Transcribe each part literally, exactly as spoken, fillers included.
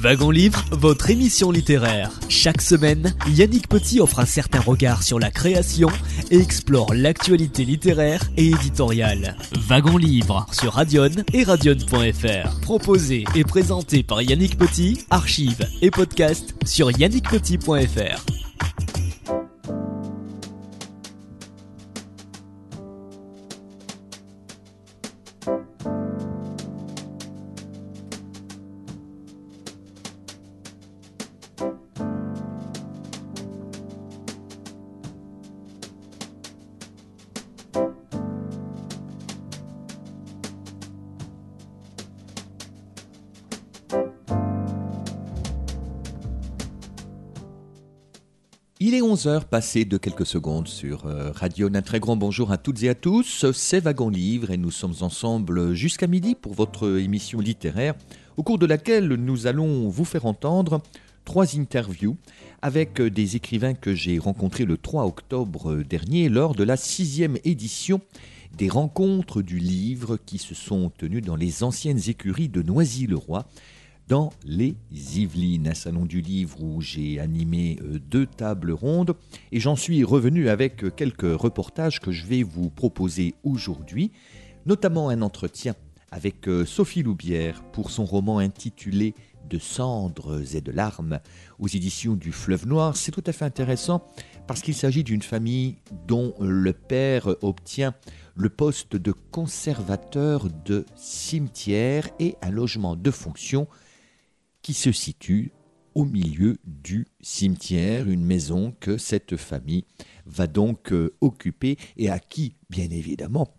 Wagon Livre, votre émission littéraire. Chaque semaine, Yannick Petit offre un certain regard sur la création et explore l'actualité littéraire et éditoriale. Wagon Livre sur Radion et radion point f r. Proposé et présenté par Yannick Petit, archives et podcast sur yannick petit point f r. Il est onze heures passées de quelques secondes sur euh, Radio. Un très grand bonjour à toutes et à tous. C'est Wagon Livre et nous sommes ensemble jusqu'à midi pour votre émission littéraire au cours de laquelle nous allons vous faire entendre trois interviews avec des écrivains que j'ai rencontrés le trois octobre dernier lors de la sixième édition des rencontres du livre qui se sont tenues dans les anciennes écuries de Noisy-le-Roi, dans les Yvelines, un salon du livre où j'ai animé deux tables rondes et j'en suis revenu avec quelques reportages que je vais vous proposer aujourd'hui, notamment un entretien avec Sophie Loubière pour son roman intitulé « De cendres et de larmes » aux éditions du Fleuve Noir. C'est tout à fait intéressant parce qu'il s'agit d'une famille dont le père obtient le poste de conservateur de cimetière et un logement de fonction qui se situe au milieu du cimetière, une maison que cette famille va donc euh, occuper et à qui, bien évidemment,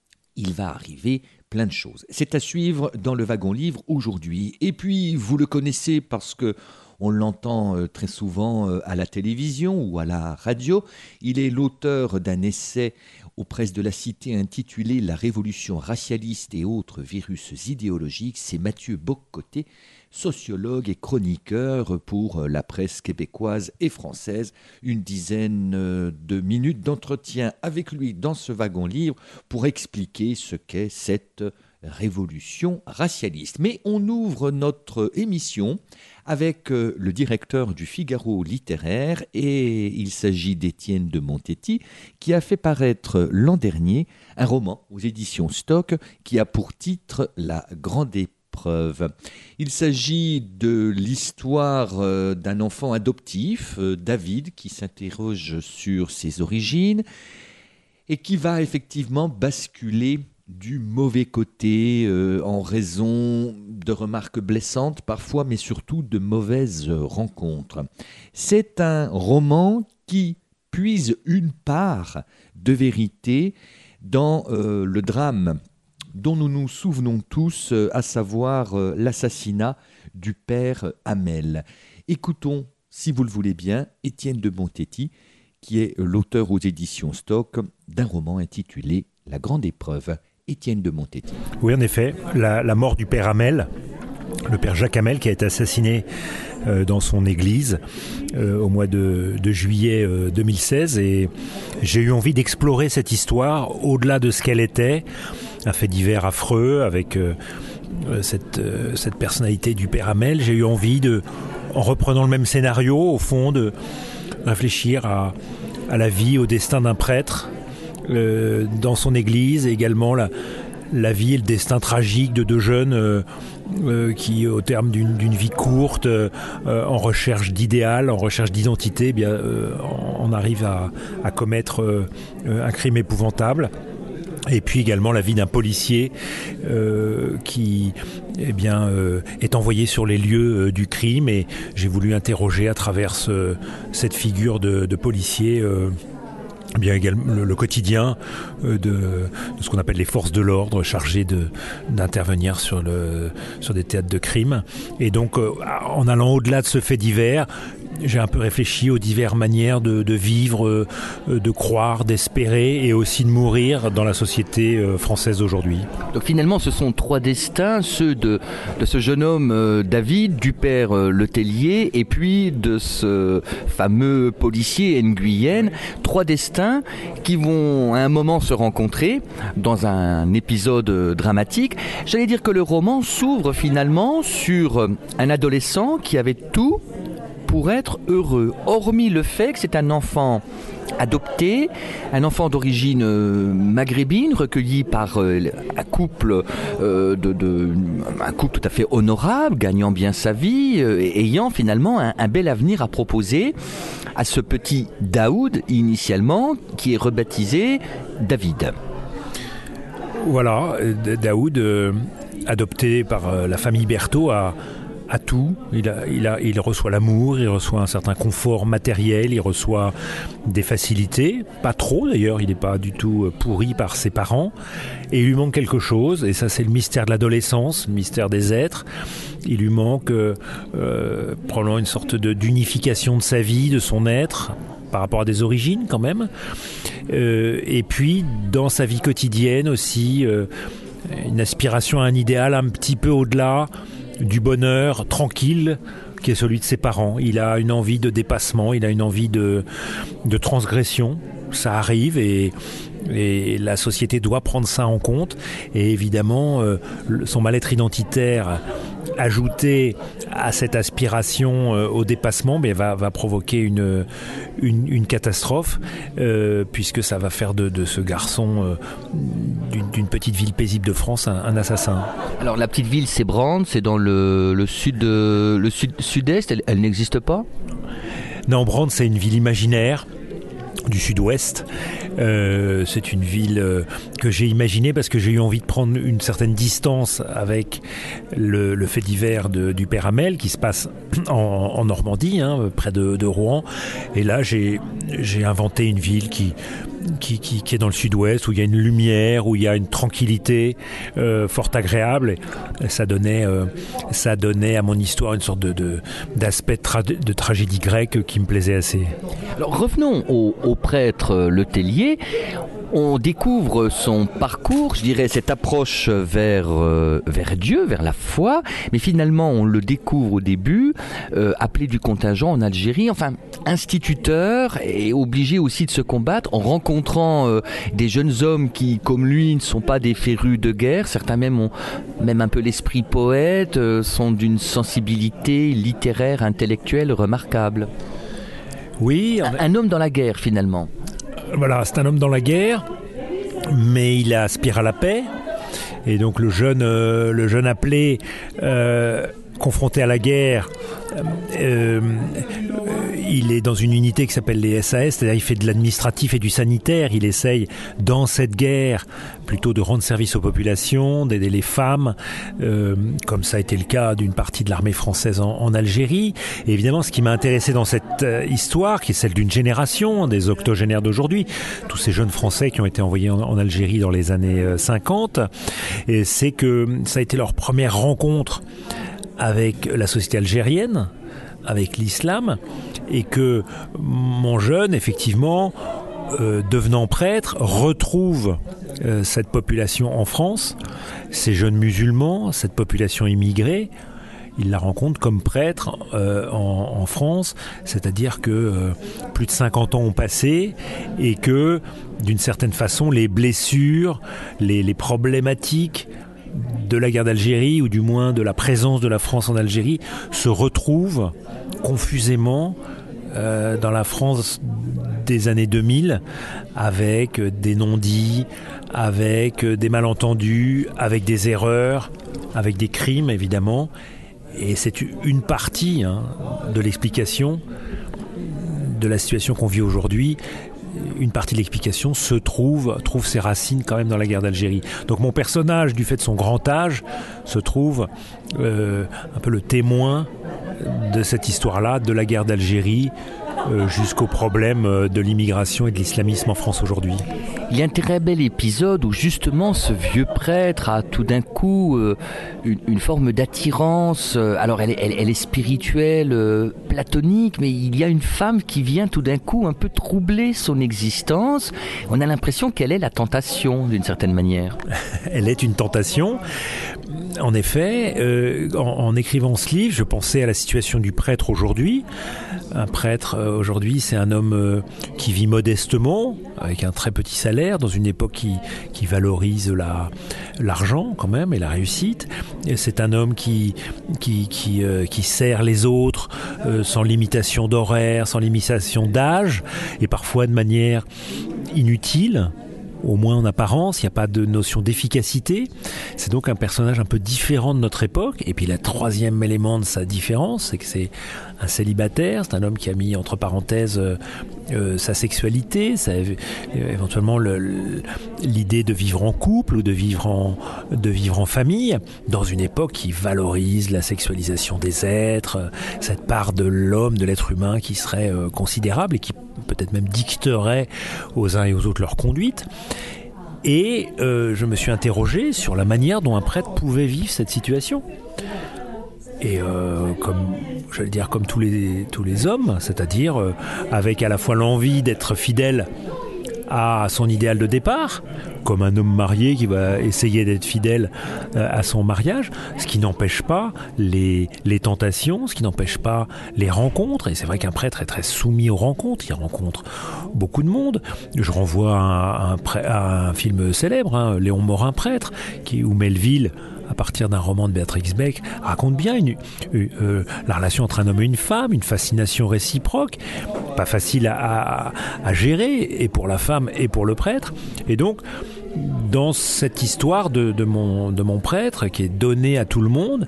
il va arriver plein de choses. C'est à suivre dans le Wagon Livre aujourd'hui. Et puis, vous le connaissez parce que on l'entend euh, très souvent euh, à la télévision ou à la radio. Il est l'auteur d'un essai aux presses de la Cité intitulé « La révolution racialiste et autres virus idéologiques ». C'est Mathieu Bock-Côté, sociologue et chroniqueur pour la presse québécoise et française. Une dizaine de minutes d'entretien avec lui dans ce Wagon Livre pour expliquer ce qu'est cette révolution racialiste. Mais on ouvre notre émission avec le directeur du Figaro littéraire et il s'agit d'Étienne de Montetti qui a fait paraître l'an dernier un roman aux éditions Stock qui a pour titre « La grande épreuve ». Il s'agit de l'histoire d'un enfant adoptif, David, qui s'interroge sur ses origines et qui va effectivement basculer du mauvais côté euh, en raison de remarques blessantes parfois, mais surtout de mauvaises rencontres. C'est un roman qui puise une part de vérité dans euh, le drame dont nous nous souvenons tous, euh, à savoir euh, l'assassinat du père Hamel. Écoutons, si vous le voulez bien, Étienne de Montetti, qui est l'auteur aux éditions Stock d'un roman intitulé « La grande épreuve ». Étienne de Montetti. Oui, en effet, la, la mort du père Hamel, le père Jacques Hamel, qui a été assassiné euh, dans son église euh, au mois de, de juillet euh, deux mille seize. Et j'ai eu envie d'explorer cette histoire au-delà de ce qu'elle était, un fait divers affreux avec euh, cette, euh, cette personnalité du père Hamel. J'ai eu envie de, en reprenant le même scénario, au fond, de réfléchir à, à la vie, au destin d'un prêtre, Euh, dans son église, et également la, la vie et le destin tragique de deux jeunes euh, euh, qui, au terme d'une, d'une vie courte, euh, en recherche d'idéal, en recherche d'identité, eh bien, euh, on arrive à, à commettre euh, un crime épouvantable. Et puis également la vie d'un policier euh, qui eh bien, euh, est envoyé sur les lieux euh, du crime, et j'ai voulu interroger à travers ce, cette figure de, de policier euh, bien également le, le quotidien euh, de, de ce qu'on appelle les forces de l'ordre chargées de, d'intervenir sur, le, sur des théâtres de crime. Et donc, euh, en allant au-delà de ce fait divers, j'ai un peu réfléchi aux diverses manières de, de vivre, euh, de croire, d'espérer et aussi de mourir dans la société euh, française d'aujourd'hui. Donc finalement, ce sont trois destins, ceux de, de ce jeune homme euh, David, du père euh, Letellier et puis de ce fameux policier Nguyen. Trois destins qui vont à un moment se rencontrer dans un épisode euh, dramatique. J'allais dire que le roman s'ouvre finalement sur euh, un adolescent qui avait tout pour être heureux, hormis le fait que c'est un enfant adopté, un enfant d'origine euh, maghrébine, recueilli par euh, un couple euh, de, de, un couple tout à fait honorable, gagnant bien sa vie, euh, et ayant finalement un, un bel avenir à proposer à ce petit Daoud initialement, qui est rebaptisé David. Voilà, Daoud, euh, adopté par euh, la famille Berthaud, a à tout, il, a, il, a, il reçoit l'amour, il reçoit un certain confort matériel, il reçoit des facilités, pas trop d'ailleurs, il n'est pas du tout pourri par ses parents, et il lui manque quelque chose, et ça c'est le mystère de l'adolescence, le mystère des êtres. Il lui manque euh, euh, probablement une sorte de, d'unification de sa vie, de son être, par rapport à des origines quand même, euh, et puis dans sa vie quotidienne aussi, euh, une aspiration à un idéal un petit peu au-delà du bonheur tranquille qui est celui de ses parents. Il a une envie de dépassement, il a une envie de, de transgression. Ça arrive et, et la société doit prendre ça en compte. Et évidemment, euh, son mal-être identitaire ajouté à cette aspiration euh, au dépassement, mais va, va provoquer une, une, une catastrophe, euh, puisque ça va faire de, de ce garçon euh, d'une, d'une petite ville paisible de France un, un assassin. Alors la petite ville, c'est Brande, c'est dans le, le, sud, de, le sud, sud-est, elle, elle n'existe pas ? Non, Brande, c'est une ville imaginaire du sud-ouest. Euh, c'est une ville euh, que j'ai imaginée parce que j'ai eu envie de prendre une certaine distance avec le, le fait divers de, du père Hamel qui se passe en, en Normandie, hein, près de, de Rouen. Et là, j'ai, j'ai inventé une ville qui, qui, qui, qui est dans le sud-ouest, où il y a une lumière, où il y a une tranquillité euh, fort agréable. Et ça donnait, euh, ça donnait à mon histoire une sorte de, de, d'aspect de, tra- de tragédie grecque qui me plaisait assez. Alors revenons au, au prêtre Letellier. On découvre son parcours, je dirais cette approche vers, euh, vers Dieu, vers la foi, mais finalement on le découvre au début, euh, appelé du contingent en Algérie, enfin instituteur et obligé aussi de se combattre en rencontrant euh, des jeunes hommes qui, comme lui, ne sont pas des férus de guerre, certains même ont même un peu l'esprit poète, euh, sont d'une sensibilité littéraire, intellectuelle remarquable. Oui, un, un homme dans la guerre finalement. Voilà, c'est un homme dans la guerre, mais il aspire à la paix. Et donc le jeune, euh, le jeune appelé, euh, confronté à la guerre, euh, il est dans une unité qui s'appelle les S A S, c'est-à-dire il fait de l'administratif et du sanitaire. Il essaye, dans cette guerre, plutôt de rendre service aux populations, d'aider les femmes, euh, comme ça a été le cas d'une partie de l'armée française en, en Algérie. Et évidemment, ce qui m'a intéressé dans cette euh, histoire, qui est celle d'une génération, des octogénaires d'aujourd'hui, tous ces jeunes Français qui ont été envoyés en, en Algérie dans les années euh, cinquante, et c'est que ça a été leur première rencontre avec la société algérienne, avec l'islam, et que mon jeune, effectivement, euh, devenant prêtre, retrouve euh, cette population en France, ces jeunes musulmans, cette population immigrée. Il la rencontre comme prêtre euh, en, en France, c'est-à-dire que euh, plus de cinquante ans ont passé et que, d'une certaine façon, les blessures, les, les problématiques de la guerre d'Algérie, ou du moins de la présence de la France en Algérie, se retrouvent confusément euh, dans la France des années deux mille, avec des non-dits, avec des malentendus, avec des erreurs, avec des crimes évidemment. Et c'est une partie hein, de l'explication de la situation qu'on vit aujourd'hui. Une partie de l'explication se trouve, trouve ses racines quand même dans la guerre d'Algérie. Donc mon personnage, du fait de son grand âge, se trouve euh, un peu le témoin de cette histoire-là, de la guerre d'Algérie euh, jusqu'au problème euh, de l'immigration et de l'islamisme en France aujourd'hui. Il y a un très bel épisode où justement ce vieux prêtre a tout d'un coup euh, une, une forme d'attirance. Alors elle est, elle, elle est spirituelle, euh, platonique, mais il y a une femme qui vient tout d'un coup un peu troubler son existence. On a l'impression qu'elle est la tentation d'une certaine manière. Elle est une tentation. En effet, euh, en, en écrivant ce livre, je pensais à la situation du prêtre aujourd'hui. Un prêtre euh, aujourd'hui, c'est un homme euh, qui vit modestement, avec un très petit salaire, dans une époque qui, qui valorise la, l'argent quand même et la réussite. Et c'est un homme qui, qui, qui, euh, qui sert les autres euh, sans limitation d'horaire, sans limitation d'âge, et parfois de manière inutile. Au moins en apparence, il n'y a pas de notion d'efficacité. C'est donc un personnage un peu différent de notre époque. Et puis le troisième élément de sa différence, c'est que c'est un célibataire, c'est un homme qui a mis entre parenthèses euh, euh, sa sexualité, ça, euh, éventuellement le, le, l'idée de vivre en couple ou de vivre en, de vivre en famille, dans une époque qui valorise la sexualisation des êtres, euh, cette part de l'homme, de l'être humain qui serait euh, considérable et qui peut-être même dicterait aux uns et aux autres leur conduite. Et euh, je me suis interrogé sur la manière dont un prêtre pouvait vivre cette situation. Et euh, comme, j'allais dire, comme tous les, tous les hommes, c'est-à-dire euh, avec à la fois l'envie d'être fidèle à son idéal de départ, comme un homme marié qui va essayer d'être fidèle à son mariage, ce qui n'empêche pas les, les tentations, ce qui n'empêche pas les rencontres. Et c'est vrai qu'un prêtre est très soumis aux rencontres, il rencontre beaucoup de monde. Je renvoie à un, à un film célèbre, hein, Léon Morin, prêtre, qui, où Melville, à partir d'un roman de Béatrix Beck, raconte bien une, une, euh, la relation entre un homme et une femme, une fascination réciproque, pas facile à, à, à gérer, et pour la femme et pour le prêtre. Et donc, dans cette histoire de, de, mon, de mon prêtre, qui est donnée à tout le monde,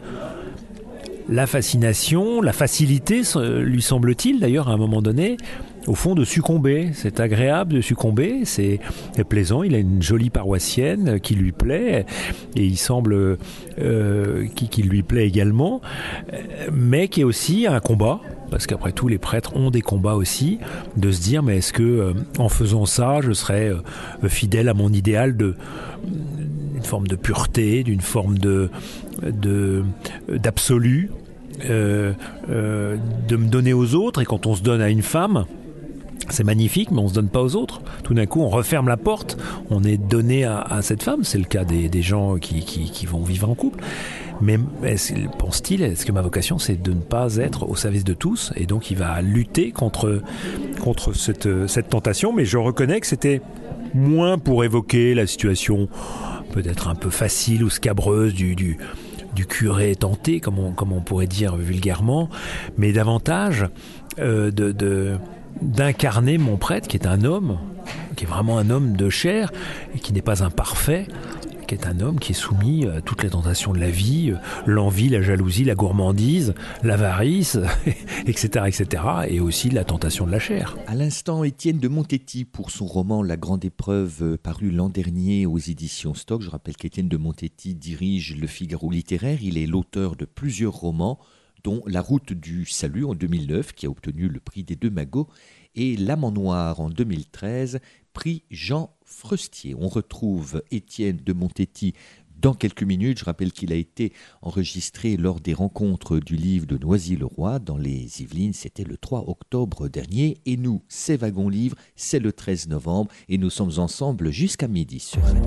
la fascination, la facilité, lui semble-t-il, d'ailleurs, à un moment donné, au fond, de succomber. C'est agréable de succomber, c'est plaisant. Il a une jolie paroissienne qui lui plaît, et il semble euh, qui, qui lui plaît également, mais qui est aussi un combat, parce qu'après tout, les prêtres ont des combats aussi, de se dire, mais est-ce que, euh, en faisant ça, je serais euh, fidèle à mon idéal de d'une forme de pureté, d'une forme de, de d'absolu, euh, euh, de me donner aux autres. Et quand on se donne à une femme, c'est magnifique, mais on ne se donne pas aux autres. Tout d'un coup, on referme la porte, on est donné à, à cette femme. C'est le cas des, des gens qui, qui, qui vont vivre en couple. Mais pense-t-il, est-ce que ma vocation, c'est de ne pas être au service de tous? Et donc, il va lutter contre, contre cette, cette tentation. Mais je reconnais que c'était moins pour évoquer la situation peut-être un peu facile ou scabreuse du... du du curé tenté, comme on, comme on pourrait dire vulgairement, mais davantage euh, de, de, d'incarner mon prêtre, qui est un homme, qui est vraiment un homme de chair, et qui n'est pas imparfait, qui est un homme qui est soumis à toutes les tentations de la vie, l'envie, la jalousie, la gourmandise, l'avarice, et cetera, et cetera, et aussi la tentation de la chair. À l'instant, Étienne de Montetti, pour son roman La Grande Épreuve, paru l'an dernier aux éditions Stock. Je rappelle qu'Étienne de Montetti dirige Le Figaro littéraire. Il est l'auteur de plusieurs romans, dont La Route du Salut en deux mille neuf, qui a obtenu le prix des Deux Magots, et L'Âme en Noir en deux mille treize, prix Jean Freustier. On retrouve Étienne de Montetti dans quelques minutes. Je rappelle qu'il a été enregistré lors des rencontres du livre de Noisy-le-Roi dans les Yvelines. C'était le trois octobre dernier. Et nous, c'est Wagon Livre, c'est le treize novembre. Et nous sommes ensemble jusqu'à midi sur Radio.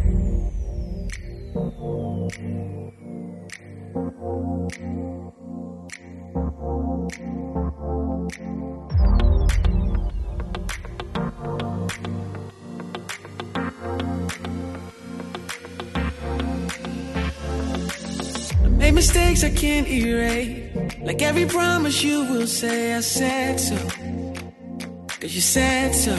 Made mistakes I can't erase. Like every promise you will say I said so, cause you said so.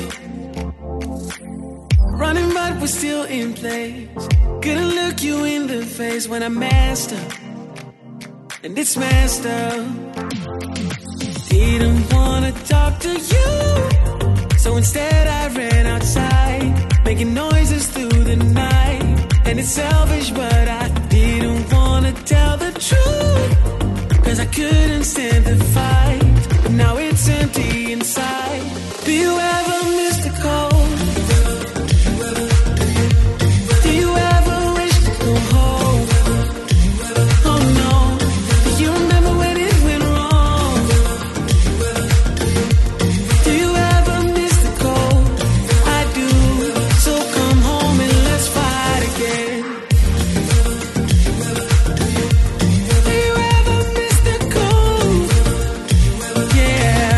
Running but we're still in place. Couldn't look you in the face when I messed up, and it's messed up. Didn't wanna talk to you, so instead I ran outside, making noises through the night. And it's selfish, but I didn't wanna tell the truth, cause I I couldn't stand the fight, but now it's empty inside. Do you ever miss the cold? Do you ever wish to come home? Oh no, do you remember when it went wrong? Do you ever miss the cold? I do, so come home and let's fight again. Do you ever miss the cold? Yeah.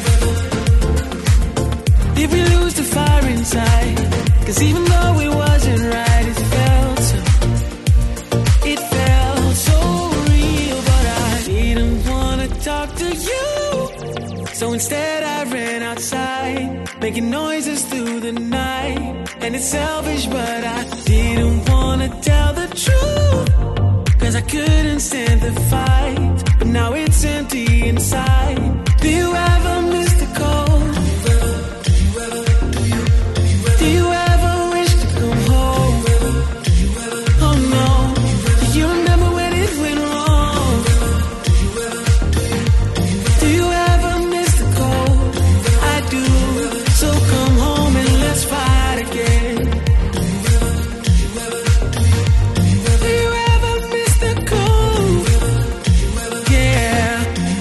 Did we lose the fire inside? 'Cause even though it wasn't right, it felt so, it felt so real. But I didn't wanna talk to you, so instead I ran outside, making noises through the night. And it's selfish, but I didn't wanna tell the truth, 'cause I couldn't stand the fight, but now it's empty inside. Do you ever miss the cold? Do you ever wish to come home? Oh no, do you remember when it went wrong? Do you ever miss the cold? I do, so come home and let's fight again. Do you ever miss the cold? Yeah.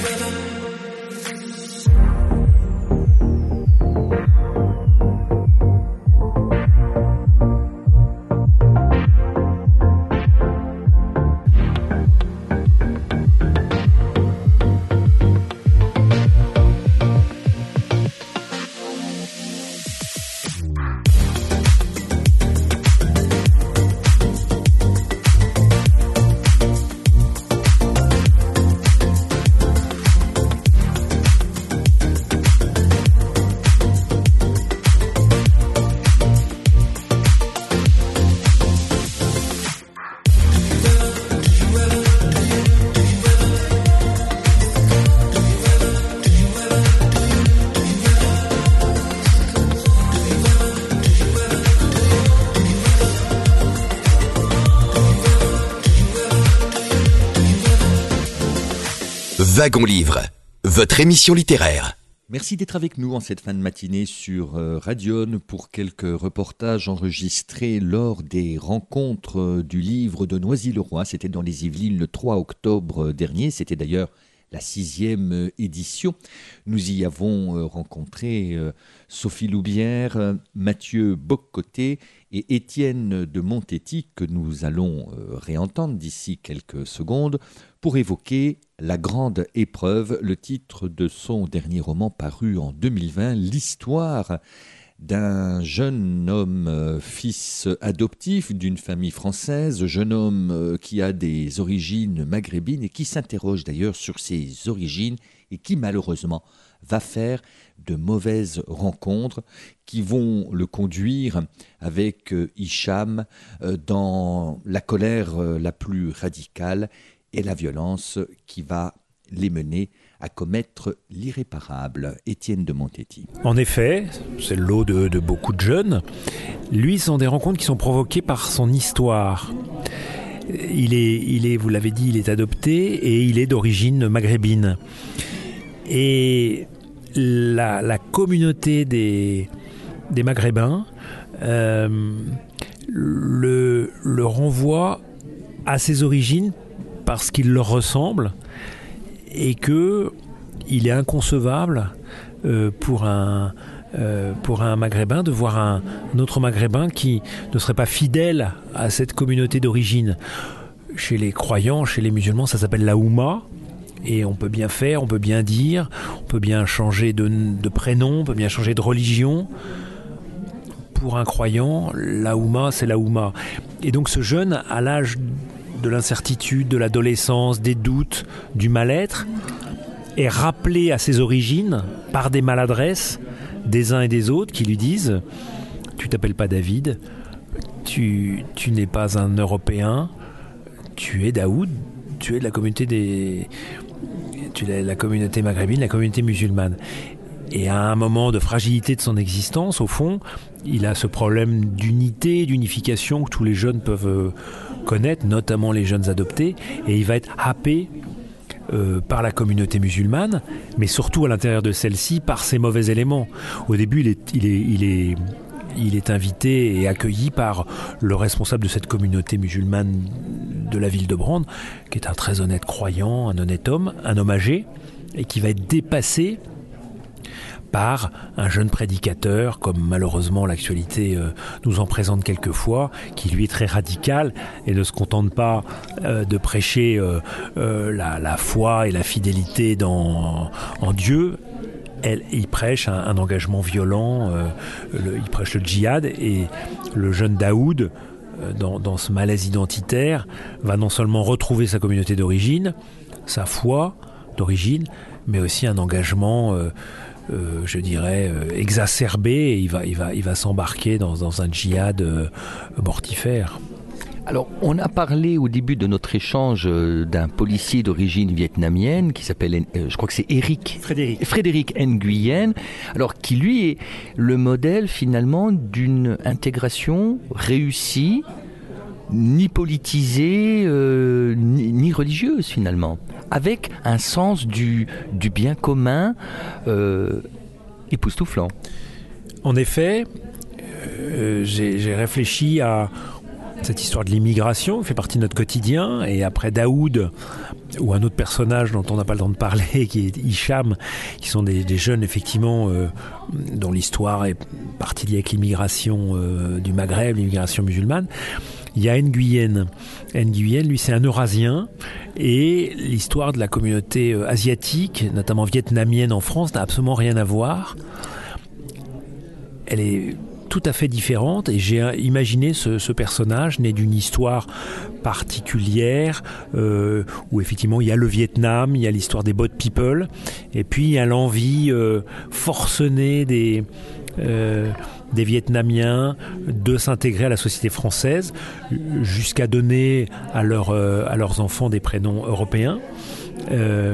Wagon Livre, votre émission littéraire. Merci d'être avec nous en cette fin de matinée sur euh, Radion pour quelques reportages enregistrés lors des rencontres euh, du livre de Noisy-le-Roi. C'était dans les Yvelines le trois octobre dernier. C'était d'ailleurs la sixième euh, édition. Nous y avons euh, rencontré euh, Sophie Loubière, euh, Mathieu Boccoté et Étienne de Montetti, que nous allons euh, réentendre d'ici quelques secondes, pour évoquer La Grande Épreuve, le titre de son dernier roman paru en deux mille vingt, l'histoire d'un jeune homme, euh, fils adoptif d'une famille française, jeune homme euh, qui a des origines maghrébines et qui s'interroge d'ailleurs sur ses origines et qui malheureusement va faire de mauvaises rencontres qui vont le conduire avec euh, Hicham euh, dans la colère euh, la plus radicale et la violence qui va les mener à commettre l'irréparable. Étienne de Montetti. En effet, c'est le lot de, de beaucoup de jeunes. Lui, ce sont des rencontres qui sont provoquées par son histoire. Il est, il est, vous l'avez dit, il est adopté et il est d'origine maghrébine. Et la, la communauté des, des Maghrébins euh, le, le renvoie à ses origines parce qu'il leur ressemble et que il est inconcevable euh, pour un euh, pour un Maghrébin de voir un, un autre Maghrébin qui ne serait pas fidèle à cette communauté d'origine. Chez les croyants, chez les musulmans, ça s'appelle la Oumma. Et on peut bien faire, on peut bien dire, on peut bien changer de, de prénom, on peut bien changer de religion. Pour un croyant, la Oumma, c'est la Oumma. Et donc ce jeune, à l'âge de l'incertitude, de l'adolescence, des doutes, du mal-être, est rappelé à ses origines par des maladresses des uns et des autres qui lui disent « Tu t'appelles pas David, tu, tu n'es pas un Européen, tu es Daoud, tu es de la communauté des... tu es la communauté maghrébine, la communauté musulmane. » Et à un moment de fragilité de son existence, au fond, il a ce problème d'unité, d'unification que tous les jeunes peuvent connaître, notamment les jeunes adoptés, et il va être happé euh, par la communauté musulmane, mais surtout à l'intérieur de celle-ci par ses mauvais éléments. Au début, il est, il est, il est, il est invité et accueilli par le responsable de cette communauté musulmane de la ville de Brande, qui est un très honnête croyant, un honnête homme, un homme âgé, et qui va être dépassé par un jeune prédicateur, comme malheureusement l'actualité euh, nous en présente quelquefois, qui lui est très radical et ne se contente pas euh, de prêcher euh, euh, la, la foi et la fidélité dans, en Dieu. Elle, il prêche un, un engagement violent, euh, le, il prêche le djihad, et le jeune Daoud, euh, dans, dans ce malaise identitaire, va non seulement retrouver sa communauté d'origine, sa foi d'origine, mais aussi un engagement euh, Euh, je dirais, euh, exacerbé, et il va, il va, il va s'embarquer dans, dans un djihad euh, mortifère. Alors, on a parlé au début de notre échange euh, d'un policier d'origine vietnamienne qui s'appelle, euh, je crois que c'est Eric Frédéric. Frédéric Nguyen, alors qui lui est le modèle finalement d'une intégration réussie, ni politisée, euh, ni, ni religieuse finalement, avec un sens du, du bien commun euh, époustouflant. En effet, euh, j'ai, j'ai réfléchi à cette histoire de l'immigration, qui fait partie de notre quotidien, et après Daoud, ou un autre personnage dont on n'a pas le temps de parler, qui est Hicham, qui sont des, des jeunes effectivement euh, dont l'histoire est partie liée avec l'immigration euh, du Maghreb, l'immigration musulmane. Il y a Nguyen. Nguyen, lui, c'est un Eurasien, et l'histoire de la communauté euh, asiatique, notamment vietnamienne en France, n'a absolument rien à voir. Elle est tout à fait différente, et j'ai imaginé ce, ce personnage né d'une histoire particulière euh, où effectivement il y a le Vietnam, il y a l'histoire des boat people, et puis il y a l'envie euh, forcenée des euh, des Vietnamiens de s'intégrer à la société française, jusqu'à donner à, leur, euh, à leurs enfants des prénoms européens. Euh,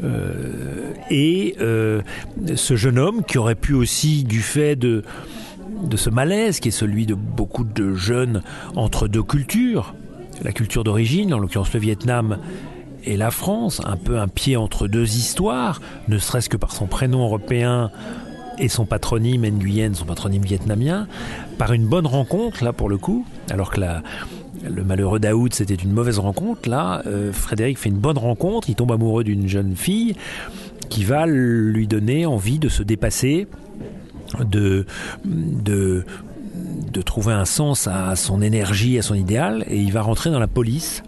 euh, et euh, ce jeune homme qui aurait pu aussi, du fait de, de ce malaise qui est celui de beaucoup de jeunes entre deux cultures, la culture d'origine, en l'occurrence le Vietnam et la France, un peu un pied entre deux histoires, ne serait-ce que par son prénom européen et son patronyme Nguyen, son patronyme vietnamien, par une bonne rencontre, là pour le coup, alors que la, le malheureux Daoud c'était une mauvaise rencontre, là euh, Frédéric fait une bonne rencontre, il tombe amoureux d'une jeune fille qui va lui donner envie de se dépasser, de, de, de trouver un sens à son énergie, à son idéal, et il va rentrer dans la police,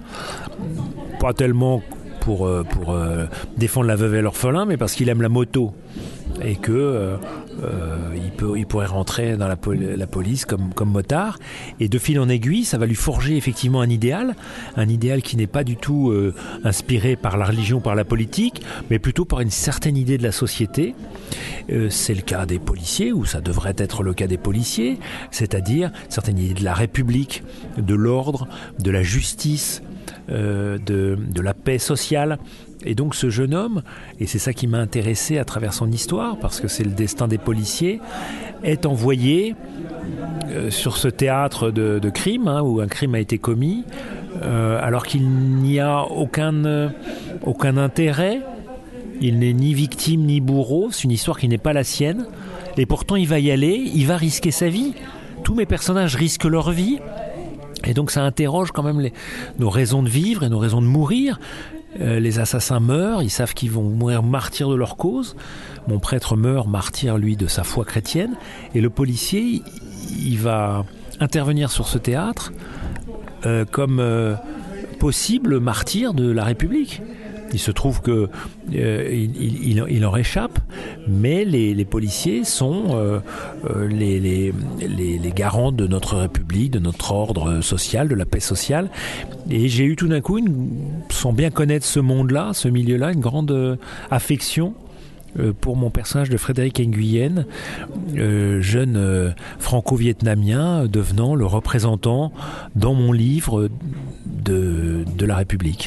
pas tellement pour, pour euh, défendre la veuve et l'orphelin, mais parce qu'il aime la moto, et que euh, euh, il, peut, il pourrait rentrer dans la, pol- la police comme, comme motard, et de fil en aiguille ça va lui forger effectivement un idéal, un idéal qui n'est pas du tout euh, inspiré par la religion, par la politique, mais plutôt par une certaine idée de la société. Euh, c'est le cas des policiers, ou ça devrait être le cas des policiers, c'est-à-dire une certaine idée de la République, de l'ordre, de la justice, euh, de, de la paix sociale. Et donc ce jeune homme, et c'est ça qui m'a intéressé à travers son histoire, parce que c'est le destin des policiers, est envoyé euh, sur ce théâtre de, de crime, hein, où un crime a été commis, euh, alors qu'il n'y a aucun, euh, aucun intérêt, il n'est ni victime ni bourreau, c'est une histoire qui n'est pas la sienne, et pourtant il va y aller, il va risquer sa vie. Tous mes personnages risquent leur vie, et donc ça interroge quand même les, nos raisons de vivre et nos raisons de mourir. Euh, les assassins meurent, ils savent qu'ils vont mourir martyrs de leur cause. Mon prêtre meurt martyr, lui, de sa foi chrétienne. Et le policier, il, il va intervenir sur ce théâtre euh, comme euh, possible martyr de la République. Il se trouve que euh, il, il, il en échappe, mais les, les policiers sont euh, euh, les, les, les, les garants de notre République, de notre ordre social, de la paix sociale. Et j'ai eu tout d'un coup, une, sans bien connaître ce monde-là, ce milieu-là, une grande euh, affection euh, pour mon personnage de Frédéric Nguyen, euh, jeune euh, franco-vietnamien, devenant le représentant dans mon livre de, de la République.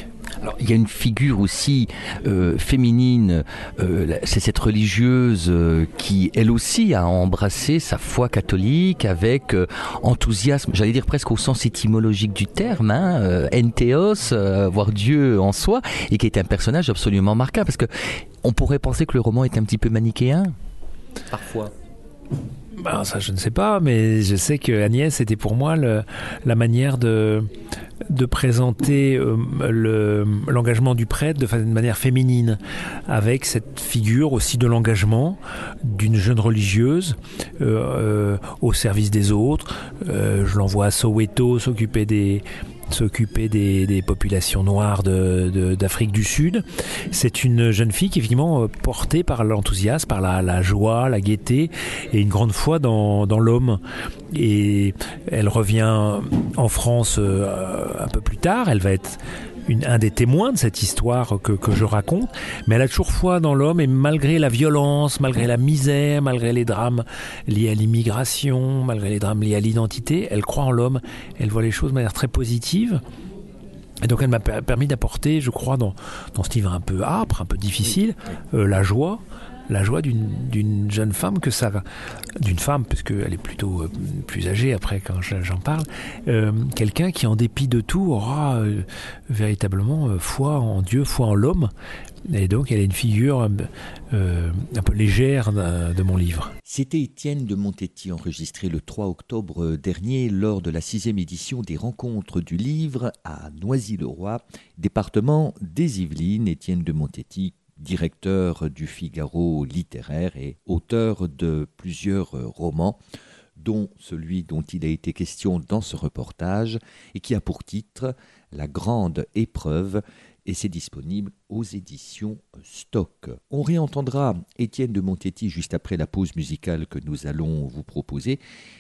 Alors, il y a une figure aussi euh, féminine, euh, c'est cette religieuse euh, qui, elle aussi, a embrassé sa foi catholique avec euh, enthousiasme, j'allais dire presque au sens étymologique du terme, hein, euh, entheos, euh, voir Dieu en soi, et qui est un personnage absolument marquant, parce que on pourrait penser que le roman est un petit peu manichéen, parfois. Ben, ça, je ne sais pas, mais je sais que Agnès, c'était pour moi le, la manière de, de présenter euh, le, l'engagement du prêtre de, de manière féminine, avec cette figure aussi de l'engagement d'une jeune religieuse euh, euh, au service des autres. Euh, je l'envoie à Soweto s'occuper des... s'occuper des, des populations noires de, de, d'Afrique du Sud. C'est une jeune fille qui est effectivement portée par l'enthousiasme, par la, la joie, la gaieté et une grande foi dans, dans l'homme. Et elle revient en France euh, un peu plus tard. Elle va être Une, un des témoins de cette histoire que, que je raconte, mais elle a toujours foi dans l'homme, et malgré la violence, malgré la misère, malgré les drames liés à l'immigration, malgré les drames liés à l'identité, elle croit en l'homme, elle voit les choses de manière très positive. Et donc elle m'a permis d'apporter, je crois, dans, dans ce livre un peu âpre, un peu difficile, euh, la joie, la joie d'une, d'une jeune femme que ça, d'une femme, puisqu'elle est plutôt euh, plus âgée après quand j'en parle, euh, quelqu'un qui en dépit de tout aura euh, véritablement euh, foi en Dieu, foi en l'homme, et donc elle est une figure euh, un peu légère de, de mon livre. C'était Étienne de Montetti, enregistré le trois octobre dernier lors de la sixième édition des Rencontres du Livre à Noisy-le-Roi, département des Yvelines. Étienne de Montetti, directeur du Figaro littéraire et auteur de plusieurs romans, dont celui dont il a été question dans ce reportage et qui a pour titre « La grande épreuve », et c'est disponible aux éditions Stock. On réentendra Étienne de Montetti juste après la pause musicale que nous allons vous proposer.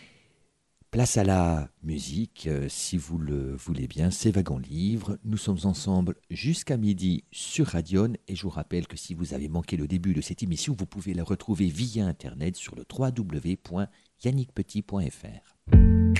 Place à la musique, euh, si vous le voulez bien, c'est Wagon Livre. Nous sommes ensemble jusqu'à midi sur Radion, et je vous rappelle que si vous avez manqué le début de cette émission, vous pouvez la retrouver via Internet sur le w w w point yannick petit point f r.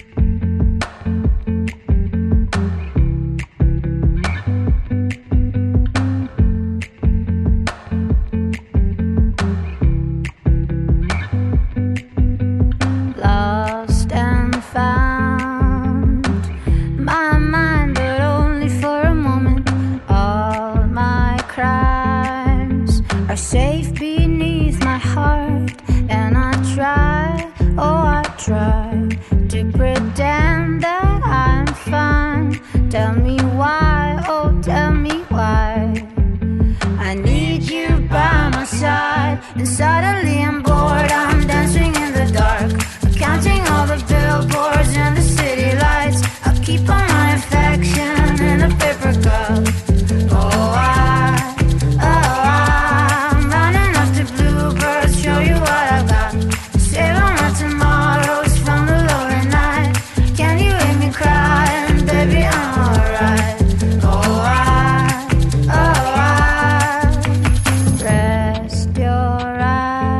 Safe beneath my heart, and I try, oh I try to pretend that I'm fine. Tell me why, oh tell me why. I need you by my side, and suddenly I'm bored. I'm dancing in the dark, counting all the billboards and the city lights. I keep all my affection in a paper cup. Oh I Rest your eyes.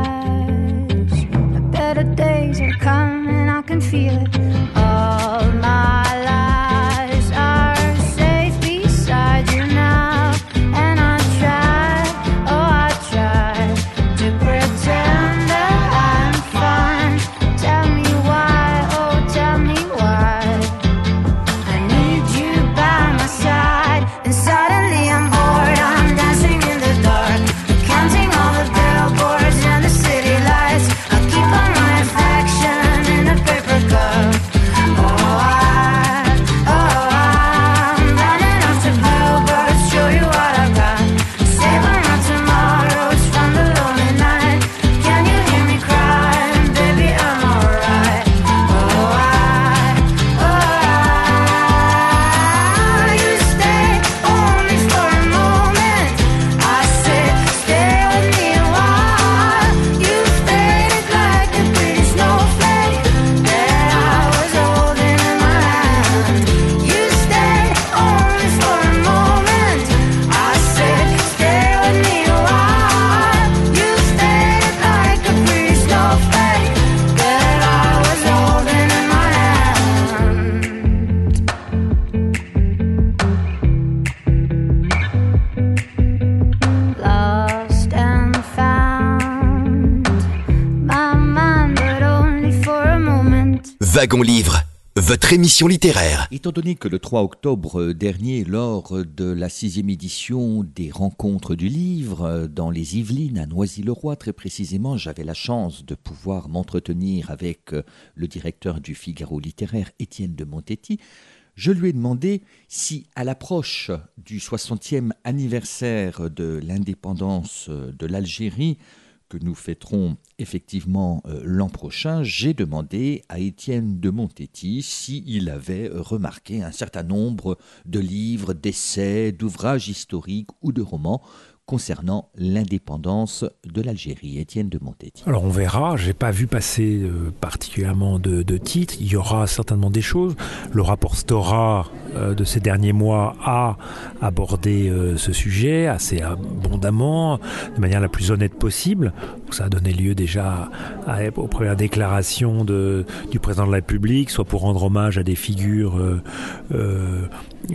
Wagon Livre, votre émission littéraire. Étant donné que le trois octobre dernier, lors de la sixième édition des rencontres du livre dans les Yvelines, à Noisy-le-Roi très précisément, j'avais la chance de pouvoir m'entretenir avec le directeur du Figaro littéraire, Étienne de Montetti, je lui ai demandé si, à l'approche du soixantième anniversaire de l'indépendance de l'Algérie, que nous fêterons effectivement euh, l'an prochain, j'ai demandé à Étienne de Montetti s'il avait remarqué un certain nombre de livres, d'essais, d'ouvrages historiques ou de romans concernant l'indépendance de l'Algérie. Étienne de Montetti. Alors on verra, j'ai pas vu passer euh, particulièrement de, de titres, il y aura certainement des choses. Le rapport Stora euh, de ces derniers mois a abordé euh, ce sujet assez abondamment, de manière la plus honnête possible. Donc, ça a donné lieu déjà à, à, aux premières déclarations de, du président de la République, soit pour rendre hommage à des figures euh, euh,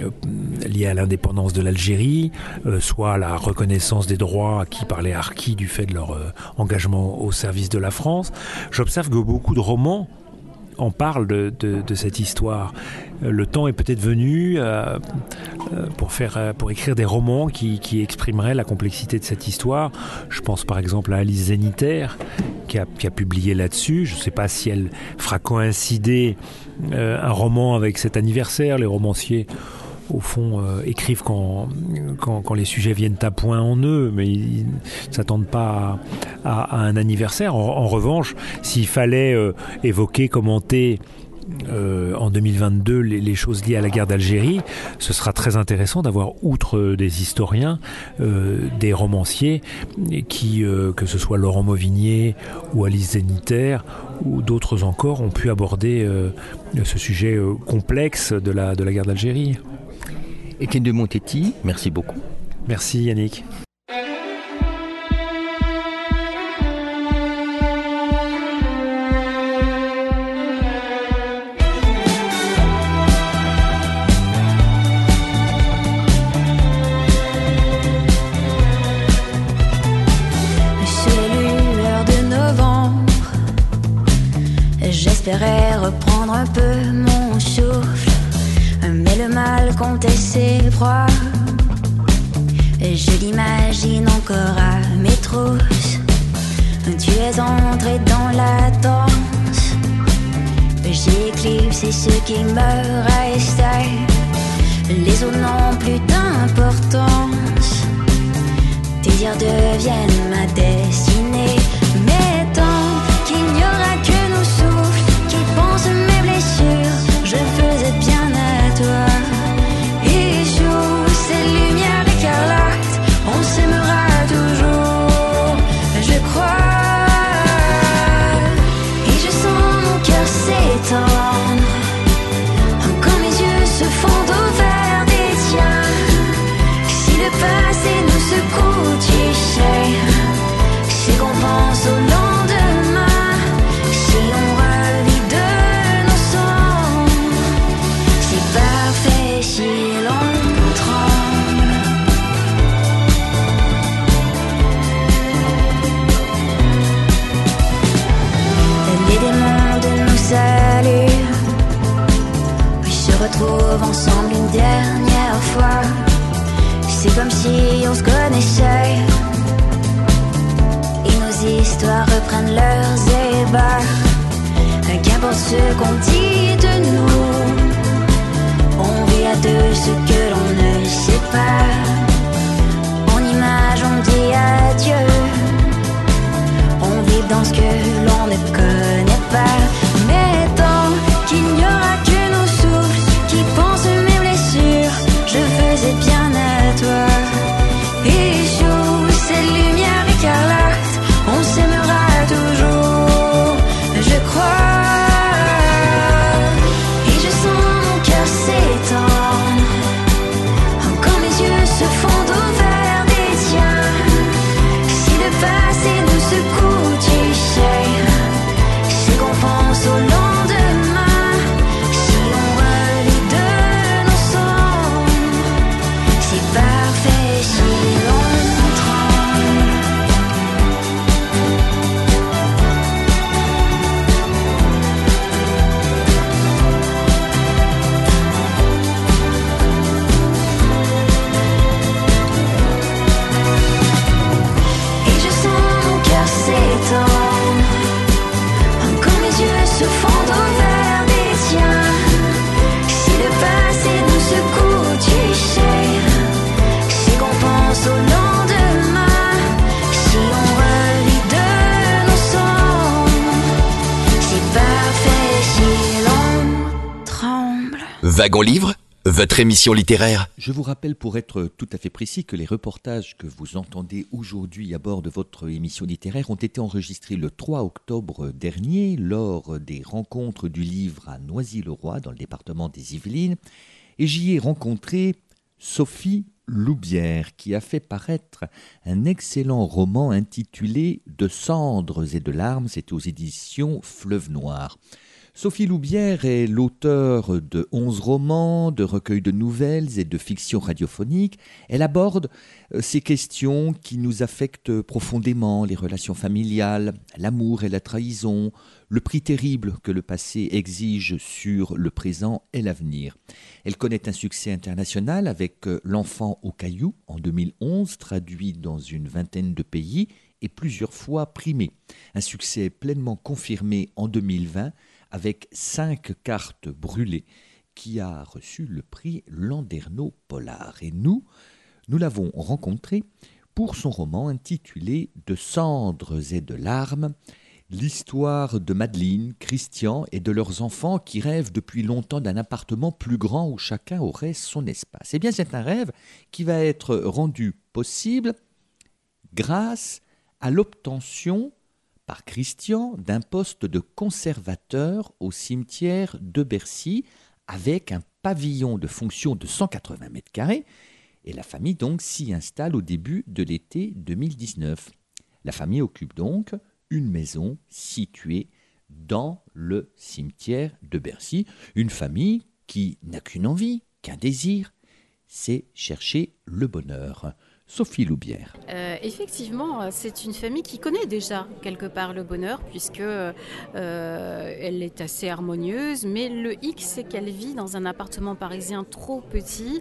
liées à l'indépendance de l'Algérie, euh, soit à la reconnaissance des droits acquis par les harkis du fait de leur euh, engagement au service de la France. J'observe que beaucoup de romans en parlent de, de, de cette histoire. Euh, le temps est peut-être venu euh, euh, pour, faire, euh, pour écrire des romans qui, qui exprimeraient la complexité de cette histoire. Je pense par exemple à Alice Zénitaire qui a, qui a publié là-dessus. Je ne sais pas si elle fera coïncider euh, un roman avec cet anniversaire. Les romanciers au fond, euh, écrivent quand, quand, quand les sujets viennent à point en eux, mais ils ne s'attendent pas à, à, à un anniversaire. En, en revanche, s'il fallait euh, évoquer, commenter euh, en deux mille vingt-deux les, les choses liées à la guerre d'Algérie, ce sera très intéressant d'avoir, outre des historiens, euh, des romanciers, qui, euh, que ce soit Laurent Mauvigné ou Alice Zénitaire, ou d'autres encore, ont pu aborder euh, ce sujet euh, complexe de la, de la guerre d'Algérie. Étienne de Montetti, merci beaucoup. Merci Yannick. Sous les lueurs de novembre, j'espérais reprendre un peu mon souffle. Mais le mal comptait ses proies. Je l'imagine encore à mes trousses. Tu es entré dans la danse. J'ai éclipsé ce qui me restait. Les autres n'ont plus d'importance. Tes dires deviennent ma destinée. Mais tant qu'il n'y aura que nos souffles qui pensent mes blessures, je faisais bien à toi. Et sous ces lumières écarlates, on s'aimera toujours, je crois. Et je sens mon cœur s'étendre quand mes yeux se font au vert des tiens. Si le passé nous secoue, tu sais, c'est qu'on pense au lendemain. Si on revit de nos songs, c'est parfait si l'on tremble. Les démons de nos saluts se retrouvent ensemble une dernière fois. C'est comme si on se connaissait et nos histoires reprennent leurs ébats. Qu'importe ce qu'on dit de nous, on vit à deux ce que l'on ne sait pas. En image on dit adieu, on vit dans ce que l'on ne connaît pas. Mais tant qu'il n'y aura que nos souffles qui pensent mes blessures, je faisais bien à toi. Et sous ces lumières écarlates, on s'aimera toujours, je crois. Et je sens mon cœur s'étendre quand mes yeux se font au vert des tiens. Si le passé nous secoue, tu sais, Wagon Livre, votre émission littéraire. Je vous rappelle pour être tout à fait précis que les reportages que vous entendez aujourd'hui à bord de votre émission littéraire ont été enregistrés le trois octobre dernier lors des rencontres du livre à Noisy-le-Roi dans le département des Yvelines. Et j'y ai rencontré Sophie Loubière qui a fait paraître un excellent roman intitulé « De cendres et de larmes », c'était aux éditions Fleuve Noir. Sophie Loubière est l'auteure de onze romans, de recueils de nouvelles et de fiction radiophonique. Elle aborde ces questions qui nous affectent profondément, les relations familiales, l'amour et la trahison, le prix terrible que le passé exige sur le présent et l'avenir. Elle connaît un succès international avec L'Enfant au caillou en deux mille onze, traduit dans une vingtaine de pays et plusieurs fois primé. Un succès pleinement confirmé en deux mille vingt avec cinq cartes brûlées, qui a reçu le prix Landerneau Polar. Et nous, nous l'avons rencontré pour son roman intitulé « De cendres et de larmes », l'histoire de Madeleine, Christian et de leurs enfants qui rêvent depuis longtemps d'un appartement plus grand où chacun aurait son espace. Eh bien, c'est un rêve qui va être rendu possible grâce à l'obtention par Christian d'un poste de conservateur au cimetière de Bercy avec un pavillon de fonction de cent quatre-vingts mètres carrés et la famille donc s'y installe au début de l'été deux mille dix-neuf. La famille occupe donc une maison située dans le cimetière de Bercy, une famille qui n'a qu'une envie, qu'un désir, c'est chercher le bonheur. Sophie Loubière. Euh, effectivement, c'est une famille qui connaît déjà quelque part le bonheur puisque euh, elle est assez harmonieuse, mais le hic c'est qu'elle vit dans un appartement parisien trop petit,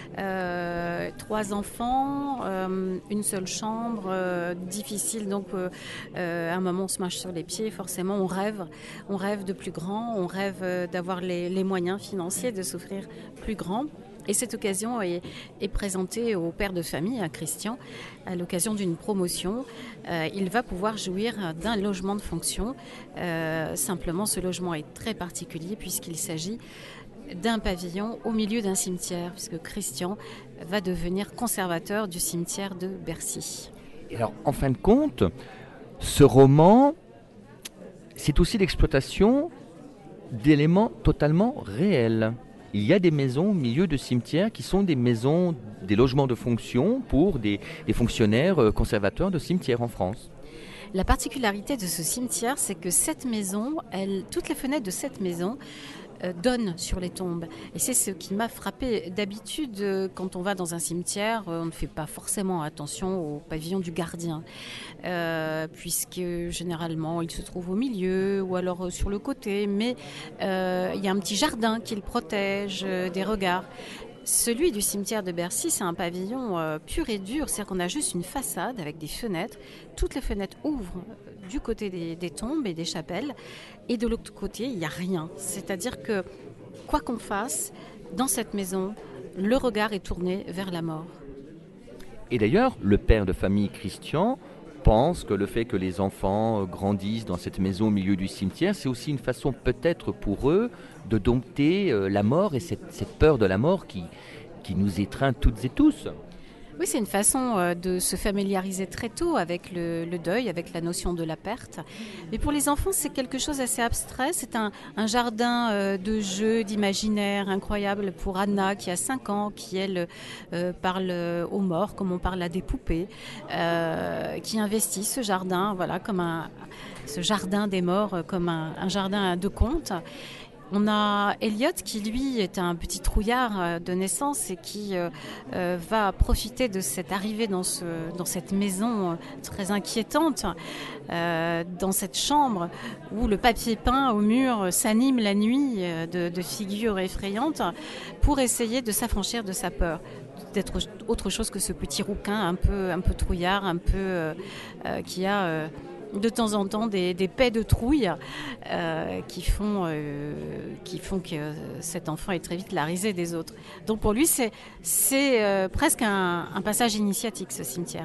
euh, trois enfants, euh, une seule chambre, euh, difficile donc euh, euh, à un moment on se marche sur les pieds, forcément on rêve, on rêve de plus grand, on rêve d'avoir les, les moyens financiers de s'offrir plus grand. Et cette occasion est, est présentée au père de famille, à Christian, à l'occasion d'une promotion. Euh, il va pouvoir jouir d'un logement de fonction. Euh, simplement, ce logement est très particulier puisqu'il s'agit d'un pavillon au milieu d'un cimetière, puisque Christian va devenir conservateur du cimetière de Bercy. Et alors, en fin de compte, ce roman, c'est aussi l'exploitation d'éléments totalement réels. Il y a des maisons au milieu de cimetières qui sont des maisons, des logements de fonction pour des, des fonctionnaires conservateurs de cimetières en France. La particularité de ce cimetière, c'est que cette maison, elle, toutes les fenêtres de cette maison euh, donnent sur les tombes. Et c'est ce qui m'a frappé. D'habitude, euh, quand on va dans un cimetière, euh, on ne fait pas forcément attention au pavillon du gardien, euh, puisque généralement il se trouve au milieu ou alors euh, sur le côté, mais euh, il y a un petit jardin qui le protège euh, des regards. Celui du cimetière de Bercy, c'est un pavillon euh, pur et dur, c'est-à-dire qu'on a juste une façade avec des fenêtres. Toutes les fenêtres ouvrent du côté des, des tombes et des chapelles, et de l'autre côté, il n'y a rien. C'est-à-dire que, quoi qu'on fasse, dans cette maison, le regard est tourné vers la mort. Et d'ailleurs, le père de famille Christian pense que le fait que les enfants grandissent dans cette maison au milieu du cimetière, c'est aussi une façon peut-être pour eux de dompter la mort et cette, cette peur de la mort qui, qui nous étreint toutes et tous. Oui, c'est une façon de se familiariser très tôt avec le, le deuil, avec la notion de la perte. Mais pour les enfants, c'est quelque chose d'assez abstrait. C'est un, un jardin de jeux, d'imaginaire incroyable pour Anna, qui a cinq ans, qui, elle, euh, parle aux morts, comme on parle à des poupées, euh, qui investit ce jardin, voilà, comme un, ce jardin des morts, comme un, un jardin de contes. On a Elliot qui, lui, est un petit trouillard de naissance et qui euh, euh, va profiter de cette arrivée dans, ce, dans cette maison très inquiétante, euh, dans cette chambre où le papier peint au mur s'anime la nuit de, de figures effrayantes pour essayer de s'affranchir de sa peur, d'être autre chose que ce petit rouquin un peu, un peu trouillard, un peu euh, euh, qui a... Euh, de temps en temps des, des pets de trouille euh, qui, font, euh, qui font que euh, cet enfant est très vite la risée des autres. Donc pour lui, c'est, c'est euh, presque un, un passage initiatique, ce cimetière.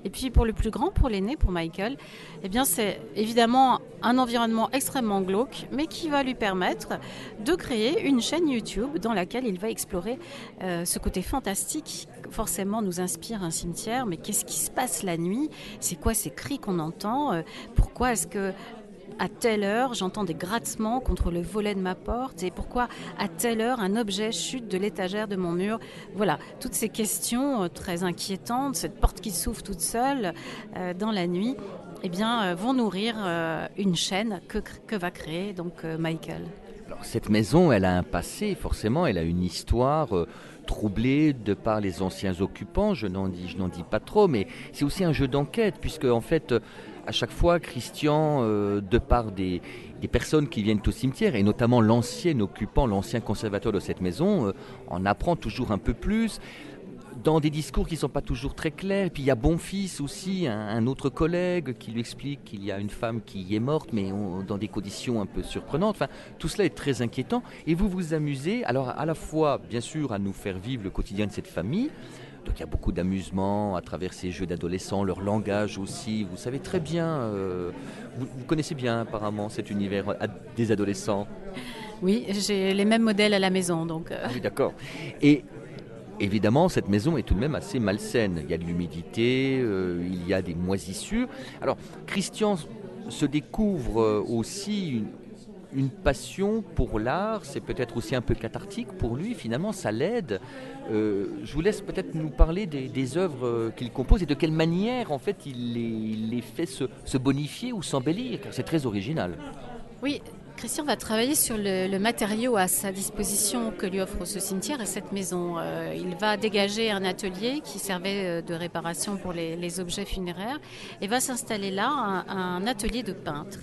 Et puis pour le plus grand, pour l'aîné, pour Michael, eh bien c'est évidemment un environnement extrêmement glauque, mais qui va lui permettre de créer une chaîne YouTube dans laquelle il va explorer euh, ce côté fantastique. Forcément nous inspire un cimetière, mais qu'est-ce qui se passe la nuit? C'est quoi ces cris qu'on entend? euh, Pourquoi est-ce que à telle heure, j'entends des grattements contre le volet de ma porte, et pourquoi à telle heure un objet chute de l'étagère de mon mur? Voilà, toutes ces questions euh, très inquiétantes, cette porte qui s'ouvre toute seule euh, dans la nuit, eh bien, euh, vont nourrir euh, une chaîne que, que va créer donc euh, Michael. Alors, cette maison, elle a un passé, forcément, elle a une histoire euh, troublée de par les anciens occupants, je n'en dis, je n'en dis pas trop, mais c'est aussi un jeu d'enquête, puisque en fait, euh, à chaque fois, Christian, euh, de par des, des personnes qui viennent au cimetière, et notamment l'ancien occupant, l'ancien conservateur de cette maison, euh, en apprend toujours un peu plus, dans des discours qui ne sont pas toujours très clairs. Et puis il y a Bonfils aussi, un, un autre collègue, qui lui explique qu'il y a une femme qui y est morte, mais on, dans des conditions un peu surprenantes. Enfin, tout cela est très inquiétant. Et vous vous amusez, alors à la fois, bien sûr, à nous faire vivre le quotidien de cette famille. Donc il y a beaucoup d'amusement à travers ces jeux d'adolescents, leur langage aussi. Vous savez très bien, euh, vous, vous connaissez bien apparemment cet univers ad- des adolescents. Oui, j'ai les mêmes modèles à la maison, donc. Euh... Ah oui, d'accord. Et évidemment, cette maison est tout de même assez malsaine. Il y a de l'humidité, euh, il y a des moisissures. Alors, Christian se découvre aussi une, une passion pour l'art. C'est peut-être aussi un peu cathartique pour lui. Finalement, ça l'aide. Euh, je vous laisse peut-être nous parler des, des œuvres qu'il compose et de quelle manière, en fait, il les, il les fait se, se bonifier ou s'embellir, car c'est très original. Oui. Christian va travailler sur le, le matériau à sa disposition que lui offre ce cimetière et cette maison. Euh, il va dégager un atelier qui servait de réparation pour les, les objets funéraires et va s'installer là un, un atelier de peintre.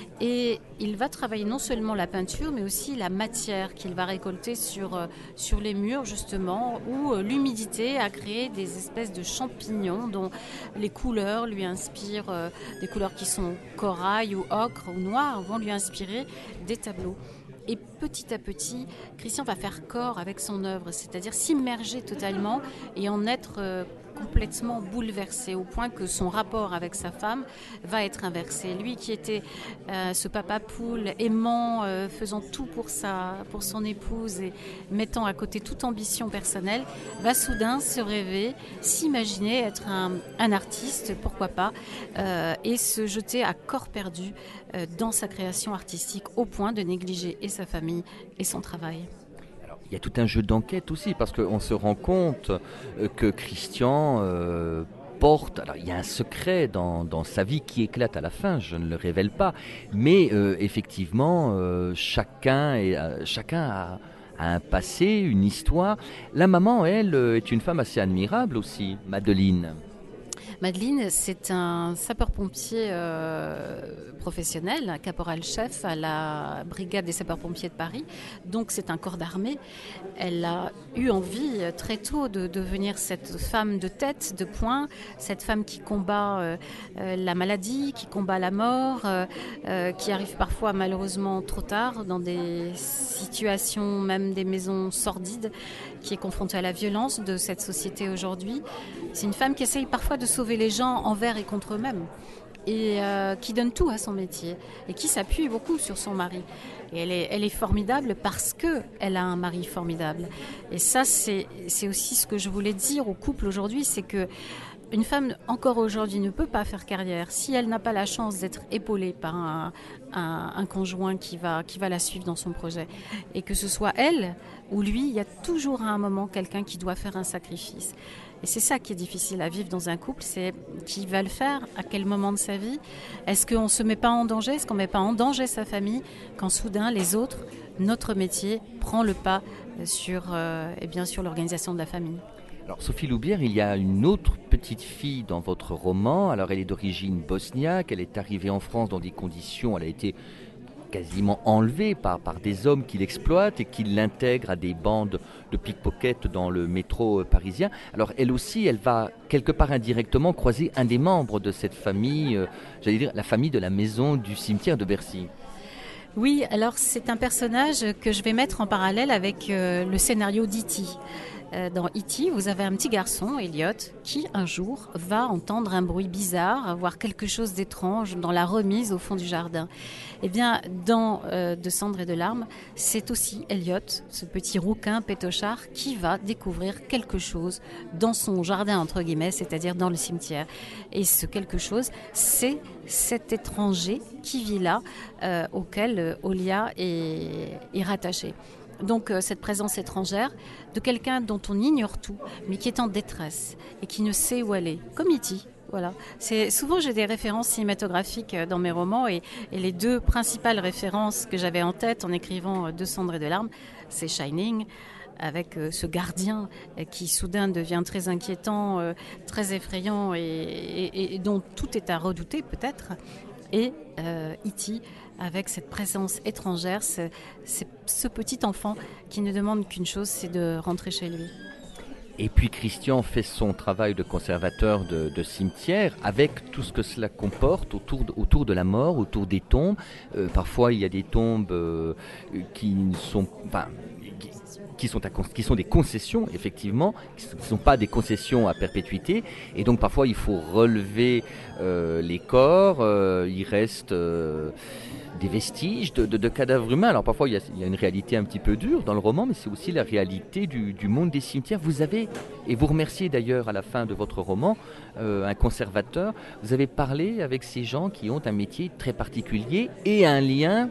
Et il va travailler non seulement la peinture, mais aussi la matière qu'il va récolter sur, euh, sur les murs, justement, où euh, l'humidité a créé des espèces de champignons dont les couleurs lui inspirent, euh, des couleurs qui sont corail ou ocre ou noir, vont lui inspirer des tableaux. Et petit à petit, Christian va faire corps avec son œuvre, c'est-à-dire s'immerger totalement et en être euh, complètement bouleversé, au point que son rapport avec sa femme va être inversé. Lui qui était euh, ce papa poule, aimant, euh, faisant tout pour, sa, pour son épouse et mettant à côté toute ambition personnelle, va soudain se rêver, s'imaginer être un, un artiste, pourquoi pas, euh, et se jeter à corps perdu euh, dans sa création artistique, au point de négliger et sa famille et son travail. Il y a tout un jeu d'enquête aussi, parce qu'on se rend compte que Christian euh, porte... Alors, il y a un secret dans, dans sa vie qui éclate à la fin, je ne le révèle pas, mais euh, effectivement, euh, chacun, est, euh, chacun a, a un passé, une histoire. La maman, elle, est une femme assez admirable aussi, Madeleine. Madeleine, c'est un sapeur-pompier euh, professionnel, un caporal-chef à la brigade des sapeurs-pompiers de Paris. Donc c'est un corps d'armée. Elle a eu envie très tôt de devenir cette femme de tête, de poing, cette femme qui combat euh, euh, la maladie, qui combat la mort, euh, euh, qui arrive parfois malheureusement trop tard dans des situations, même des maisons sordides, qui est confrontée à la violence de cette société aujourd'hui. C'est une femme qui essaye parfois de sauver les gens envers et contre eux-mêmes et euh, qui donne tout à son métier et qui s'appuie beaucoup sur son mari. Et elle est, elle est formidable parce qu'elle a un mari formidable. Et ça, c'est, c'est aussi ce que je voulais dire au couple aujourd'hui, c'est que une femme, encore aujourd'hui, ne peut pas faire carrière si elle n'a pas la chance d'être épaulée par un, un, un conjoint qui va, qui va la suivre dans son projet. Et que ce soit elle ou lui, il y a toujours à un moment quelqu'un qui doit faire un sacrifice. Et c'est ça qui est difficile à vivre dans un couple, c'est qui va le faire, à quel moment de sa vie. Est-ce qu'on ne se met pas en danger, est-ce qu'on ne met pas en danger sa famille quand soudain les autres, notre métier, prend le pas sur, euh, et bien sur l'organisation de la famille. Alors Sophie Loubière, il y a une autre petite fille dans votre roman. Alors elle est d'origine bosniaque, elle est arrivée en France dans des conditions, elle a été quasiment enlevée par, par des hommes qui l'exploitent et qui l'intègrent à des bandes de pickpocket dans le métro parisien. Alors elle aussi, elle va quelque part indirectement croiser un des membres de cette famille, euh, j'allais dire la famille de la maison du cimetière de Bercy. Oui, alors c'est un personnage que je vais mettre en parallèle avec euh, le scénario d'E T euh, dans E T, vous avez un petit garçon, Elliot, qui un jour va entendre un bruit bizarre, voir quelque chose d'étrange dans la remise au fond du jardin. Eh bien, dans euh, De cendres et de larmes, c'est aussi Elliot, ce petit rouquin pétochard, qui va découvrir quelque chose dans son jardin, entre guillemets, c'est-à-dire dans le cimetière. Et ce quelque chose, c'est cet étranger qui vit là, euh, auquel euh, Olia est, est rattachée. Donc euh, cette présence étrangère de quelqu'un dont on ignore tout, mais qui est en détresse et qui ne sait où aller, comme E T. Voilà. C'est, souvent j'ai des références cinématographiques dans mes romans et, et les deux principales références que j'avais en tête en écrivant De cendres et de larmes, c'est Shining, avec euh, ce gardien euh, qui soudain devient très inquiétant, euh, très effrayant et, et, et dont tout est à redouter peut-être, et euh, E T avec cette présence étrangère, c'est, c'est ce petit enfant qui ne demande qu'une chose, c'est de rentrer chez lui. Et puis Christian fait son travail de conservateur de, de cimetière avec tout ce que cela comporte autour de, autour de la mort, autour des tombes. Euh, parfois il y a des tombes euh, qui ne sont pas... Qui, qui sont, à, qui sont des concessions, effectivement, qui ne sont pas des concessions à perpétuité. Et donc, parfois, il faut relever euh, les corps. Euh, il reste euh, des vestiges de, de, de cadavres humains. Alors, parfois, il y, a, il y a une réalité un petit peu dure dans le roman, mais c'est aussi la réalité du, du monde des cimetières. Vous avez, et vous remerciez d'ailleurs à la fin de votre roman, euh, un conservateur. Vous avez parlé avec ces gens qui ont un métier très particulier et un lien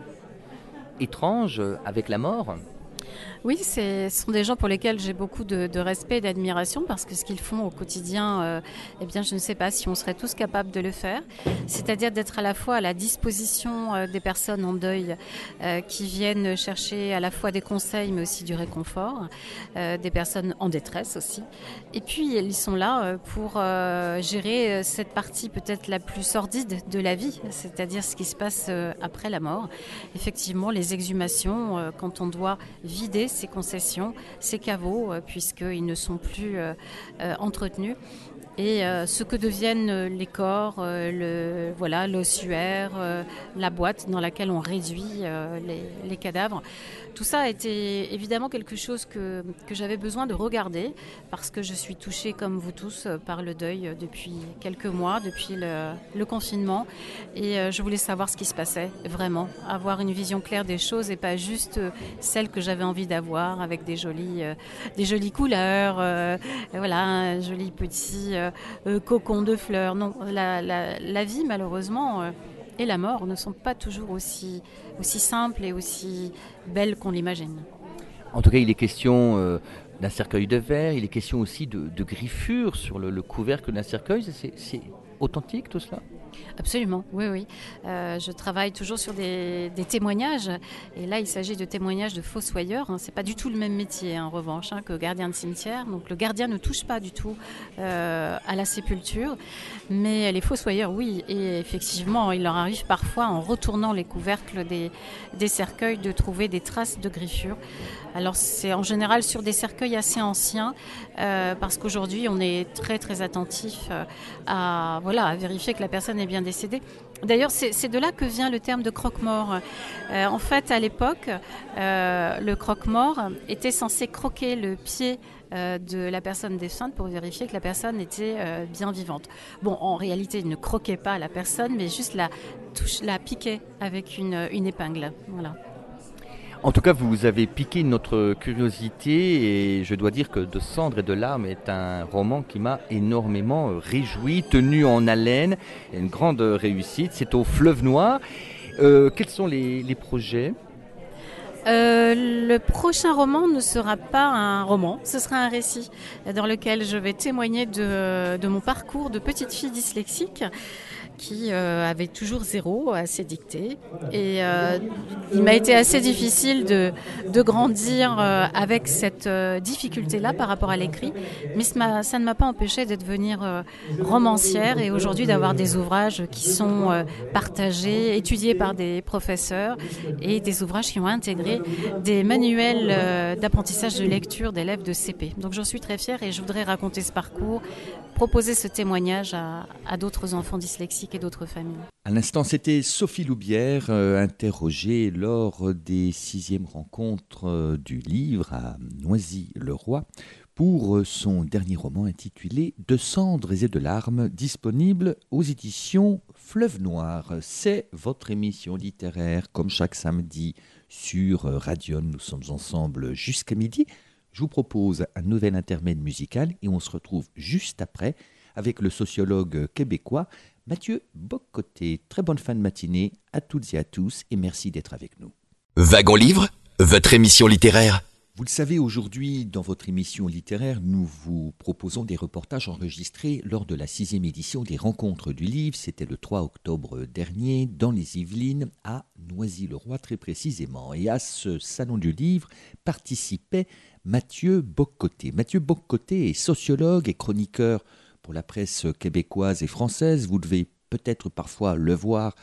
étrange avec la mort. Oui, c'est, ce sont des gens pour lesquels j'ai beaucoup de, de respect et d'admiration parce que ce qu'ils font au quotidien, euh, eh bien, je ne sais pas si on serait tous capables de le faire. C'est-à-dire d'être à la fois à la disposition euh, des personnes en deuil euh, qui viennent chercher à la fois des conseils mais aussi du réconfort, euh, des personnes en détresse aussi. Et puis, ils sont là euh, pour euh, gérer cette partie peut-être la plus sordide de la vie, c'est-à-dire ce qui se passe euh, après la mort. Effectivement, les exhumations, euh, quand on doit vider ces concessions, ces caveaux, euh, puisqu'ils ne sont plus euh, euh, entretenus. Et euh, ce que deviennent les corps, euh, le, voilà, l'ossuaire, euh, la boîte dans laquelle on réduit euh, les, les cadavres. Tout ça a été évidemment quelque chose que, que j'avais besoin de regarder parce que je suis touchée comme vous tous par le deuil depuis quelques mois, depuis le, le confinement. Et euh, je voulais savoir ce qui se passait vraiment, avoir une vision claire des choses et pas juste euh, celle que j'avais envie d'avoir avec des jolies, euh, des jolies couleurs, euh, voilà, un joli petit... Euh, Euh, cocon de fleurs. Non, la, la, la vie malheureusement euh, et la mort ne sont pas toujours aussi, aussi simples et aussi belles qu'on l'imagine. En tout cas, il est question euh, d'un cercueil de verre, il est question aussi de, de griffures sur le, le couvercle d'un cercueil. C'est, c'est authentique tout cela ? Absolument, oui, oui. Euh, je travaille toujours sur des, des témoignages. Et là, il s'agit de témoignages de fossoyeurs. Hein. Ce n'est pas du tout le même métier, hein, en revanche, hein, que gardien de cimetière. Donc, le gardien ne touche pas du tout euh, à la sépulture. Mais les fossoyeurs, oui. Et effectivement, il leur arrive parfois, en retournant les couvercles des, des cercueils, de trouver des traces de griffures. Alors, c'est en général sur des cercueils assez anciens, euh, parce qu'aujourd'hui, on est très, très attentif euh, à, voilà, à vérifier que la personne est bien décédée. D'ailleurs, c'est, c'est de là que vient le terme de croque-mort. Euh, en fait, à l'époque, euh, le croque-mort était censé croquer le pied euh, de la personne défunte pour vérifier que la personne était euh, bien vivante. Bon, en réalité, il ne croquait pas la personne, mais juste la, touche, la piquait avec une, une épingle. Voilà. En tout cas, vous avez piqué notre curiosité et je dois dire que De cendres et de larmes est un roman qui m'a énormément réjoui, tenu en haleine, une grande réussite. C'est au Fleuve Noir. Euh, quels sont les, les projets ? Euh, le prochain roman ne sera pas un roman, ce sera un récit dans lequel je vais témoigner de, de mon parcours de petite fille dyslexique qui euh, avait toujours zéro à ses dictées. Et euh, il m'a été assez difficile de, de grandir euh, avec cette euh, difficulté-là par rapport à l'écrit. Mais ça, ça ne m'a pas empêché de devenir euh, romancière et aujourd'hui d'avoir des ouvrages qui sont euh, partagés, étudiés par des professeurs et des ouvrages qui ont intégré des manuels euh, d'apprentissage de lecture d'élèves de C P. Donc j'en suis très fière et je voudrais raconter ce parcours, proposer ce témoignage à, à d'autres enfants dyslexiques et d'autres familles. À l'instant, c'était Sophie Loubière, euh, interrogée lors des sixièmes rencontres euh, du livre à Noisy-le-Roi pour son dernier roman intitulé « De cendres et de larmes », disponible aux éditions Fleuve Noir. C'est votre émission littéraire, comme chaque samedi sur Radion. Nous sommes ensemble jusqu'à midi. Je vous propose un nouvel intermède musical et on se retrouve juste après avec le sociologue québécois Mathieu Bock-Côté. Très bonne fin de matinée à toutes et à tous et merci d'être avec nous. Wagon Livre, votre émission littéraire. Vous le savez, aujourd'hui, dans votre émission littéraire, nous vous proposons des reportages enregistrés lors de la sixième édition des Rencontres du Livre. C'était le trois octobre dernier, dans les Yvelines, à Noisy-le-Roi très précisément. Et à ce salon du livre participait Mathieu Bock-Côté. Mathieu Bock-Côté est sociologue et chroniqueur pour la presse québécoise et française. Vous devez peut-être parfois le voir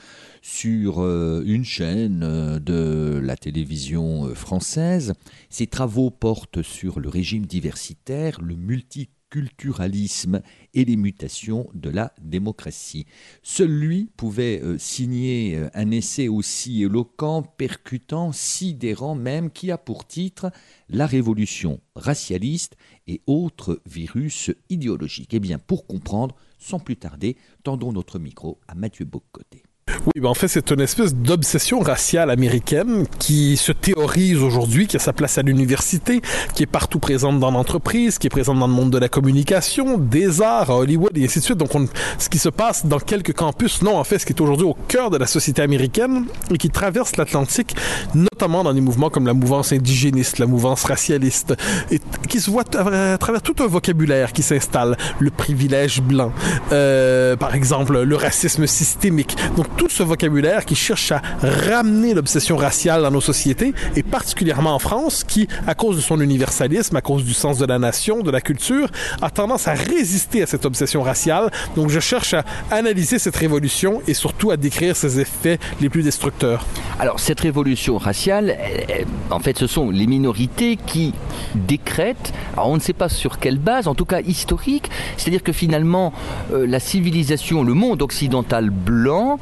sur euh, une chaîne euh, de la télévision euh, française. Ses travaux portent sur le régime diversitaire, le multiculturalisme et les mutations de la démocratie. Seul lui pouvait euh, signer euh, un essai aussi éloquent, percutant, sidérant même, qui a pour titre « La révolution racialiste et autres virus idéologiques ». Eh bien, pour comprendre, sans plus tarder, tendons notre micro à Mathieu Bock-Côté. Oui, ben en fait, c'est une espèce d'obsession raciale américaine qui se théorise aujourd'hui, qui a sa place à l'université, qui est partout présente dans l'entreprise, qui est présente dans le monde de la communication, des arts, à Hollywood et ainsi de suite. Donc, on, ce qui se passe dans quelques campus, non, en fait, ce qui est aujourd'hui au cœur de la société américaine et qui traverse l'Atlantique, notamment dans des mouvements comme la mouvance indigéniste, la mouvance racialiste, et qui se voit à travers tout un vocabulaire qui s'installe. Le privilège blanc, euh, par exemple, le racisme systémique. Donc, tout ce vocabulaire qui cherche à ramener l'obsession raciale dans nos sociétés, et particulièrement en France, qui, à cause de son universalisme, à cause du sens de la nation, de la culture, a tendance à résister à cette obsession raciale. Donc je cherche à analyser cette révolution et surtout à décrire ses effets les plus destructeurs. Alors cette révolution raciale, en fait ce sont les minorités qui décrètent, alors on ne sait pas sur quelle base, en tout cas historique, c'est-à-dire que finalement euh, la civilisation, le monde occidental blanc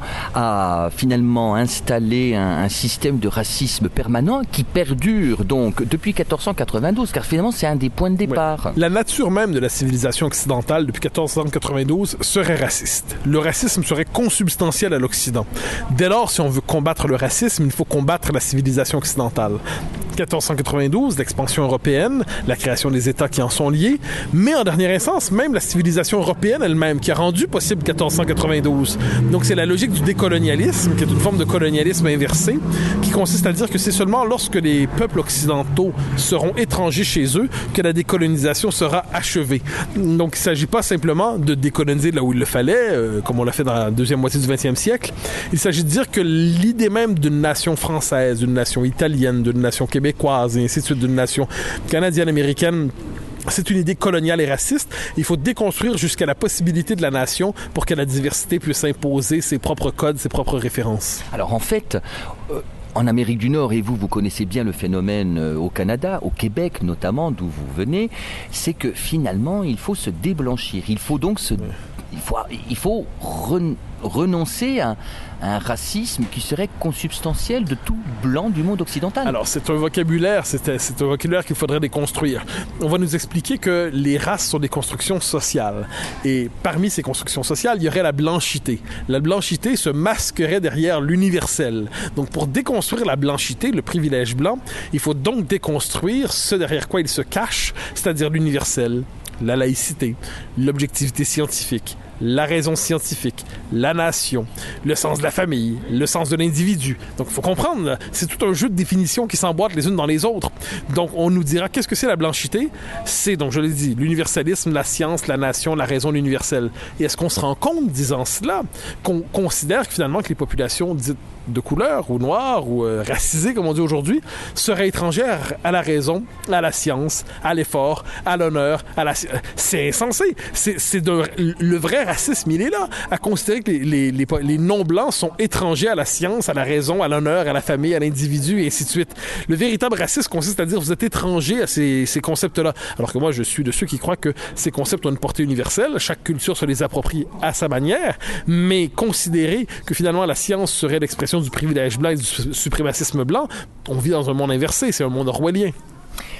a finalement installé un, un système de racisme permanent qui perdure donc depuis quatorze cent quatre-vingt-douze, car finalement c'est un des points de départ. Oui. La nature même de la civilisation occidentale depuis quatorze cent quatre-vingt-douze serait raciste. Le racisme serait consubstantiel à l'Occident. Dès lors, si on veut combattre le racisme, il faut combattre la civilisation occidentale. quatorze cent quatre-vingt-douze, l'expansion européenne, la création des États qui en sont liés, mais en dernière instance, même la civilisation européenne elle-même qui a rendu possible quatorze cent quatre-vingt-douze. Donc c'est la logique du décolonialisme, qui est une forme de colonialisme inversé, qui consiste à dire que c'est seulement lorsque les peuples occidentaux seront étrangers chez eux que la décolonisation sera achevée. Donc il ne s'agit pas simplement de décoloniser là où il le fallait, euh, comme on l'a fait dans la deuxième moitié du vingtième siècle. Il s'agit de dire que l'idée même d'une nation française, d'une nation italienne, d'une nation québécoise, et ainsi de suite, d'une nation canadienne, américaine, c'est une idée coloniale et raciste. Il faut déconstruire jusqu'à la possibilité de la nation pour que la diversité puisse imposer ses propres codes, ses propres références. Alors en fait, euh, en Amérique du Nord, et vous, vous connaissez bien le phénomène euh, au Canada, au Québec notamment, d'où vous venez, c'est que finalement, il faut se déblanchir. Il faut donc se... Ouais. Il faut, il faut ren- renoncer à, à un racisme qui serait consubstantiel de tout blanc du monde occidental. Alors, c'est un vocabulaire, c'est, c'est un vocabulaire qu'il faudrait déconstruire. On va nous expliquer que les races sont des constructions sociales. Et parmi ces constructions sociales, il y aurait la blanchité. La blanchité se masquerait derrière l'universel. Donc, pour déconstruire la blanchité, le privilège blanc, il faut donc déconstruire ce derrière quoi il se cache, c'est-à-dire l'universel, la laïcité, l'objectivité scientifique, la raison scientifique, la nation, le sens de la famille, le sens de l'individu. Donc, il faut comprendre, c'est tout un jeu de définitions qui s'emboîtent les unes dans les autres. Donc, on nous dira, qu'est-ce que c'est la blanchité? C'est, donc, je l'ai dit, l'universalisme, la science, la nation, la raison, l'universel. Et est-ce qu'on se rend compte, disant cela, qu'on considère que finalement que les populations dites de couleur, ou noires, ou euh, racisées, comme on dit aujourd'hui, seraient étrangères à la raison, à la science, à l'effort, à l'honneur, à la... C'est insensé. C'est, c'est de... Le vrai racisme, il est là, à considérer que les, les, les, les non-blancs sont étrangers à la science, à la raison, à l'honneur, à la famille, à l'individu, et ainsi de suite. Le véritable racisme consiste à dire vous êtes étranger à ces, ces concepts-là. Alors que moi, je suis de ceux qui croient que ces concepts ont une portée universelle, chaque culture se les approprie à sa manière, mais considérer que finalement la science serait l'expression du privilège blanc et du suprémacisme blanc, on vit dans un monde inversé, c'est un monde orwellien.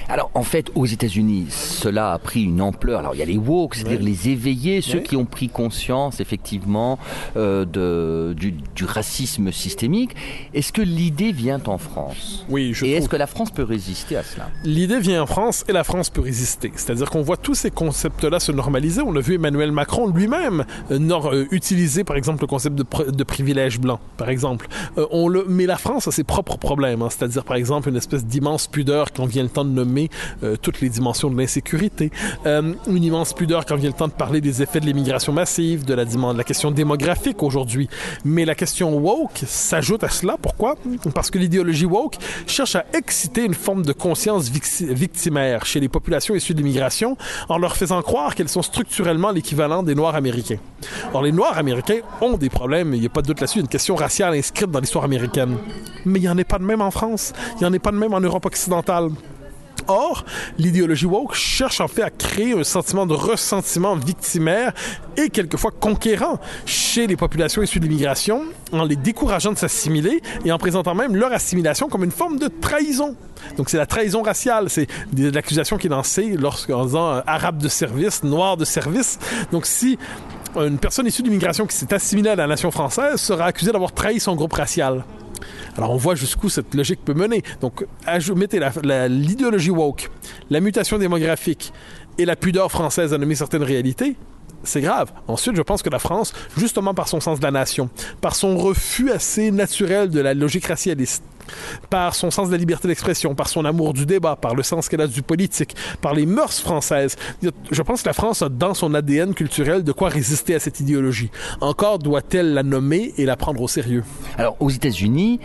Alors, en fait, aux États-Unis, cela a pris une ampleur. Alors, il y a les woke, c'est-à-dire oui. les éveillés, ceux oui. qui ont pris conscience, effectivement, euh, de, du, du racisme systémique. Est-ce que l'idée vient en France ? Oui, je Et trouve... est-ce que la France peut résister à cela ? L'idée vient en France et la France peut résister. C'est-à-dire qu'on voit tous ces concepts-là se normaliser. On a vu Emmanuel Macron lui-même euh, nor- euh, utiliser, par exemple, le concept de, pr- de privilège blanc, par exemple. Euh, on le... Mais la France a ses propres problèmes. Hein. C'est-à-dire, par exemple, une espèce d'immense pudeur quand vient le temps de nommer euh, toutes les dimensions de l'insécurité. Euh, une immense pudeur quand vient le temps de parler des effets de l'immigration massive, de la, de la question démographique aujourd'hui. Mais la question woke s'ajoute à cela. Pourquoi? Parce que l'idéologie woke cherche à exciter une forme de conscience victi- victimaire chez les populations issues de l'immigration en leur faisant croire qu'elles sont structurellement l'équivalent des Noirs américains. Or, les Noirs américains ont des problèmes, il n'y a pas de doute là-dessus, il y a une question raciale inscrite dans l'histoire américaine. Mais il n'y en a pas de même en France, il n'y en a pas de même en Europe occidentale. Or, l'idéologie woke cherche en fait à créer un sentiment de ressentiment victimaire et quelquefois conquérant chez les populations issues de l'immigration en les décourageant de s'assimiler et en présentant même leur assimilation comme une forme de trahison. Donc c'est la trahison raciale, c'est de l'accusation qui est lancée lorsqu'en disant euh, arabe de service, noir de service. Donc si une personne issue de l'immigration qui s'est assimilée à la nation française sera accusée d'avoir trahi son groupe racial. Alors on voit jusqu'où cette logique peut mener. Donc mettez la, la, l'idéologie woke, la mutation démographique et la pudeur française à nommer certaines réalités, c'est grave. Ensuite, je pense que la France, justement par son sens de la nation, par son refus assez naturel de la logique racialiste, par son sens de la liberté d'expression, par son amour du débat, par le sens qu'elle a du politique, par les mœurs françaises. Je pense que la France a dans son A D N culturel de quoi résister à cette idéologie. Encore doit-elle la nommer et la prendre au sérieux. Alors, aux États-Unis,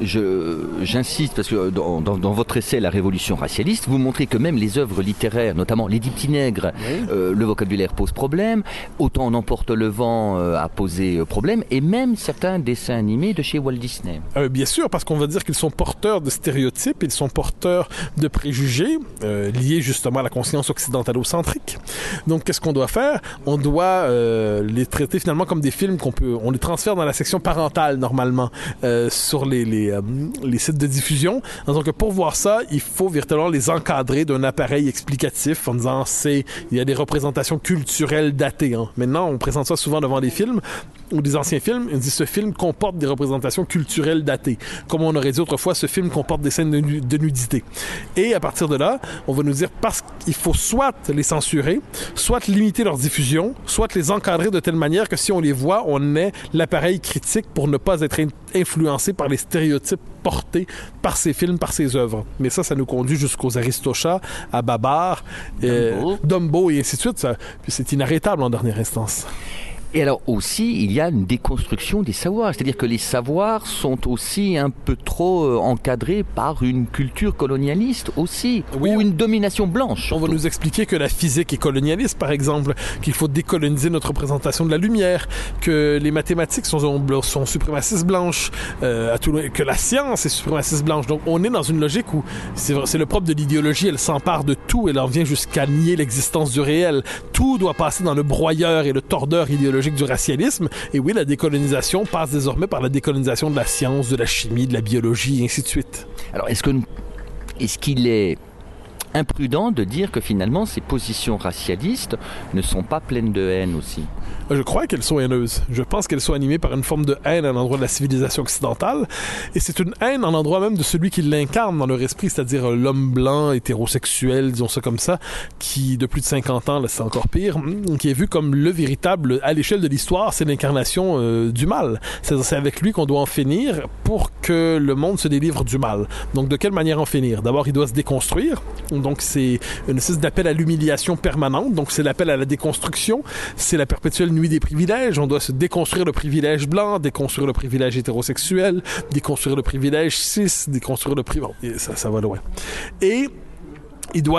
je, j'insiste, parce que dans, dans, dans votre essai « La révolution racialiste », vous montrez que même les œuvres littéraires, notamment Les Dix Petits Nègres, oui. euh, le vocabulaire pose problème, Autant en emporte le vent euh, a posé problème, et même certains dessins animés de chez Walt Disney. Euh, bien sûr, parce qu'on va dire qu'ils sont porteurs de stéréotypes, ils sont porteurs de préjugés euh, liés justement à la conscience occidentalocentrique. Donc, qu'est-ce qu'on doit faire? On doit euh, les traiter finalement comme des films qu'on peut, on les transfère dans la section parentale normalement euh, sur les les, euh, les sites de diffusion. Donc, pour voir ça, il faut véritablement les encadrer d'un appareil explicatif en disant c'est il y a des représentations culturelles datées. Hein. Maintenant, on présente ça souvent devant des films ou des anciens films, on dit ce film comporte des représentations culturelles datées. Comme on aurait dit autrefois, ce film comporte des scènes de, nu- de nudité. Et à partir de là, on va nous dire parce qu'il faut soit les censurer, soit limiter leur diffusion, soit les encadrer de telle manière que si on les voit, on ait l'appareil critique pour ne pas être in- influencé par les stéréotypes portés par ces films, par ces œuvres. Mais ça, ça nous conduit jusqu'aux Aristochats, à Babar, euh, Dumbo. Dumbo et ainsi de suite. Ça, puis c'est inarrêtable en dernière instance. Et alors aussi, il y a une déconstruction des savoirs. C'est-à-dire que les savoirs sont aussi un peu trop euh, encadrés par une culture colonialiste aussi, oui, ou une domination blanche. Surtout. On va nous expliquer que la physique est colonialiste, par exemple, qu'il faut décoloniser notre représentation de la lumière, que les mathématiques sont, sont suprémacistes blanches, euh, à tout, que la science est suprémaciste blanche. Donc on est dans une logique où c'est, c'est le propre de l'idéologie, elle s'empare de tout, elle en vient jusqu'à nier l'existence du réel. Tout doit passer dans le broyeur et le tordeur idéologique du racialisme. Et oui, la décolonisation passe désormais par la décolonisation de la science, de la chimie, de la biologie, et ainsi de suite. Alors, est-ce que, est-ce qu'il est imprudent de dire que finalement ces positions racialistes ne sont pas pleines de haine aussi? Je crois qu'elles sont haineuses. Je pense qu'elles sont animées par une forme de haine à l'endroit de la civilisation occidentale. Et c'est une haine à l'endroit même de celui qui l'incarne dans leur esprit, c'est-à-dire l'homme blanc, hétérosexuel, disons ça comme ça, qui, de plus de cinquante ans, là, c'est encore pire, qui est vu comme le véritable, à l'échelle de l'histoire, c'est l'incarnation euh, du mal. C'est-à-dire c'est avec lui qu'on doit en finir pour que le monde se délivre du mal. Donc, de quelle manière en finir? D'abord, il doit se déconstruire. Donc, c'est une espèce d'appel à l'humiliation permanente. Donc, c'est l'appel à la déconstruction. C'est la perpétuelle nuit des privilèges. On doit se déconstruire le privilège blanc, déconstruire le privilège hétérosexuel, déconstruire le privilège cis, déconstruire le privilège... Bon, ça, ça va loin. Et il doit... Euh,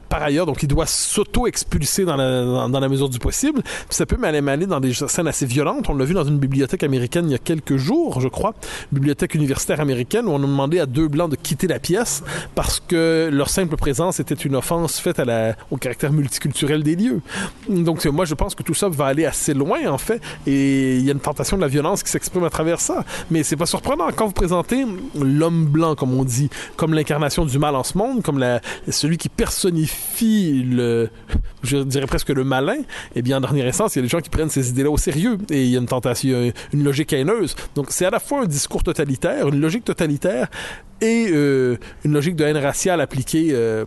par ailleurs, donc il doit s'auto-expulser dans la, dans, dans la mesure du possible. Puis ça peut m'aller m'aller dans des scènes assez violentes. On l'a vu dans une bibliothèque américaine il y a quelques jours, je crois, bibliothèque universitaire américaine, où on a demandé à deux blancs de quitter la pièce parce que leur simple présence était une offense faite à la, au caractère multiculturel des lieux. Donc moi, je pense que tout ça va aller assez loin, en fait, et il y a une tentation de la violence qui s'exprime à travers ça. Mais c'est pas surprenant. Quand vous présentez l'homme blanc, comme on dit, comme l'incarnation du mal en ce monde, comme la, celui qui personnifie le, je dirais presque le malin, eh bien, en dernière instance, il y a des gens qui prennent ces idées-là au sérieux, et il y a une tentation, une logique haineuse. Donc, c'est à la fois un discours totalitaire, une logique totalitaire, et euh, une logique de haine raciale appliquée euh,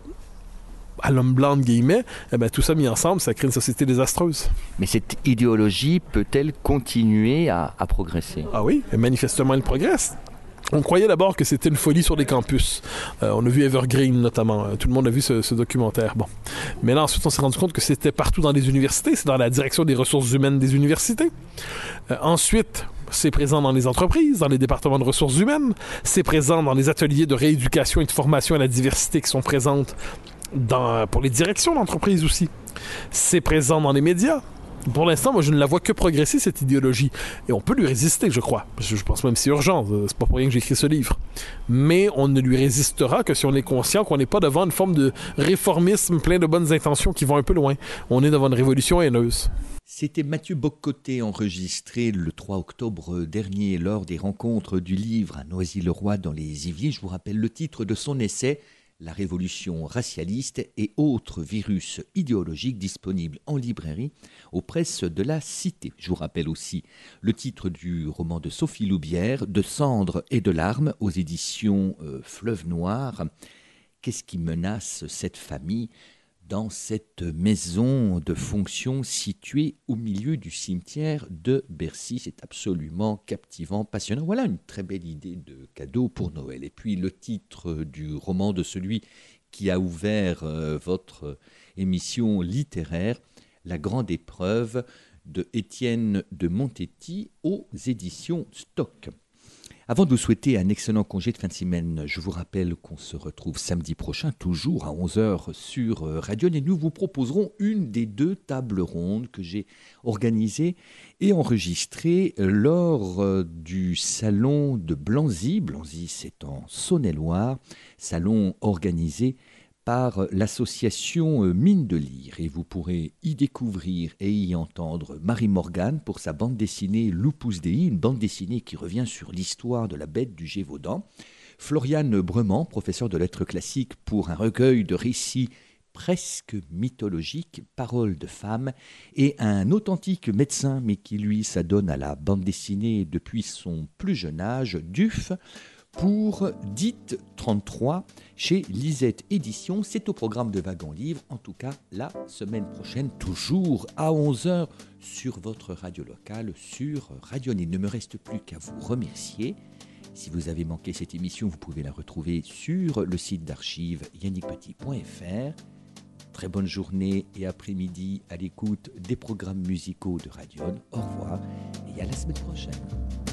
à l'homme blanc, de guillemets. Eh bien, tout ça mis ensemble, ça crée une société désastreuse. Mais cette idéologie peut-elle continuer à, à progresser? Ah oui, manifestement, elle progresse. On croyait d'abord que c'était une folie sur les campus. Euh, on a vu Evergreen, notamment. Euh, tout le monde a vu ce, ce documentaire. Bon. Mais là, ensuite, on s'est rendu compte que c'était partout dans les universités. C'est dans la direction des ressources humaines des universités. Euh, ensuite, c'est présent dans les entreprises, dans les départements de ressources humaines. C'est présent dans les ateliers de rééducation et de formation à la diversité qui sont présentes dans, pour les directions d'entreprise aussi. C'est présent dans les médias. Pour l'instant, moi, je ne la vois que progresser, cette idéologie. Et on peut lui résister, je crois. Je pense même que c'est urgent. C'est pas pour rien que j'ai écrit ce livre. Mais on ne lui résistera que si on est conscient qu'on n'est pas devant une forme de réformisme plein de bonnes intentions qui vont un peu loin. On est devant une révolution haineuse. C'était Mathieu Bock-Côté, enregistré le trois octobre dernier lors des rencontres du livre à Noisy-le-Roi dans les Yvelines. Je vous rappelle le titre de son essai, La révolution racialiste et autres virus idéologiques, disponible en librairie aux presses de la Cité. Je vous rappelle aussi le titre du roman de Sophie Loubière, De cendres et de larmes, aux éditions euh, Fleuve Noir. Qu'est-ce qui menace cette famille dans cette maison de fonction située au milieu du cimetière de Bercy? C'est absolument captivant, passionnant. Voilà une très belle idée de cadeau pour Noël. Et puis le titre du roman de celui qui a ouvert euh, votre émission littéraire, La grande épreuve de Étienne de Montetti aux éditions Stock. Avant de vous souhaiter un excellent congé de fin de semaine, je vous rappelle qu'on se retrouve samedi prochain, toujours à onze heures sur Radion, et nous vous proposerons une des deux tables rondes que j'ai organisées et enregistrées lors du salon de Blanzy. Blanzy, c'est en Saône-et-Loire, salon organisé par l'association Mine de Lire. Et vous pourrez y découvrir et y entendre Marie Morgan pour sa bande dessinée Lupus Dei, une bande dessinée qui revient sur l'histoire de la bête du Gévaudan. Floriane Brement, professeure de lettres classiques, pour un recueil de récits presque mythologiques, Paroles de femmes, et un authentique médecin, mais qui lui s'adonne à la bande dessinée depuis son plus jeune âge, Duf, pour Dite trente-trois chez Lisette Éditions. C'est au programme de Wagon Livre, en tout cas la semaine prochaine, toujours à onze heures sur votre radio locale, sur Radio. Il ne me reste plus qu'à vous remercier. Si vous avez manqué cette émission, vous pouvez la retrouver sur le site d'archives yannick petit point f r. Très bonne journée et après-midi à l'écoute des programmes musicaux de Radion. Au revoir et à la semaine prochaine.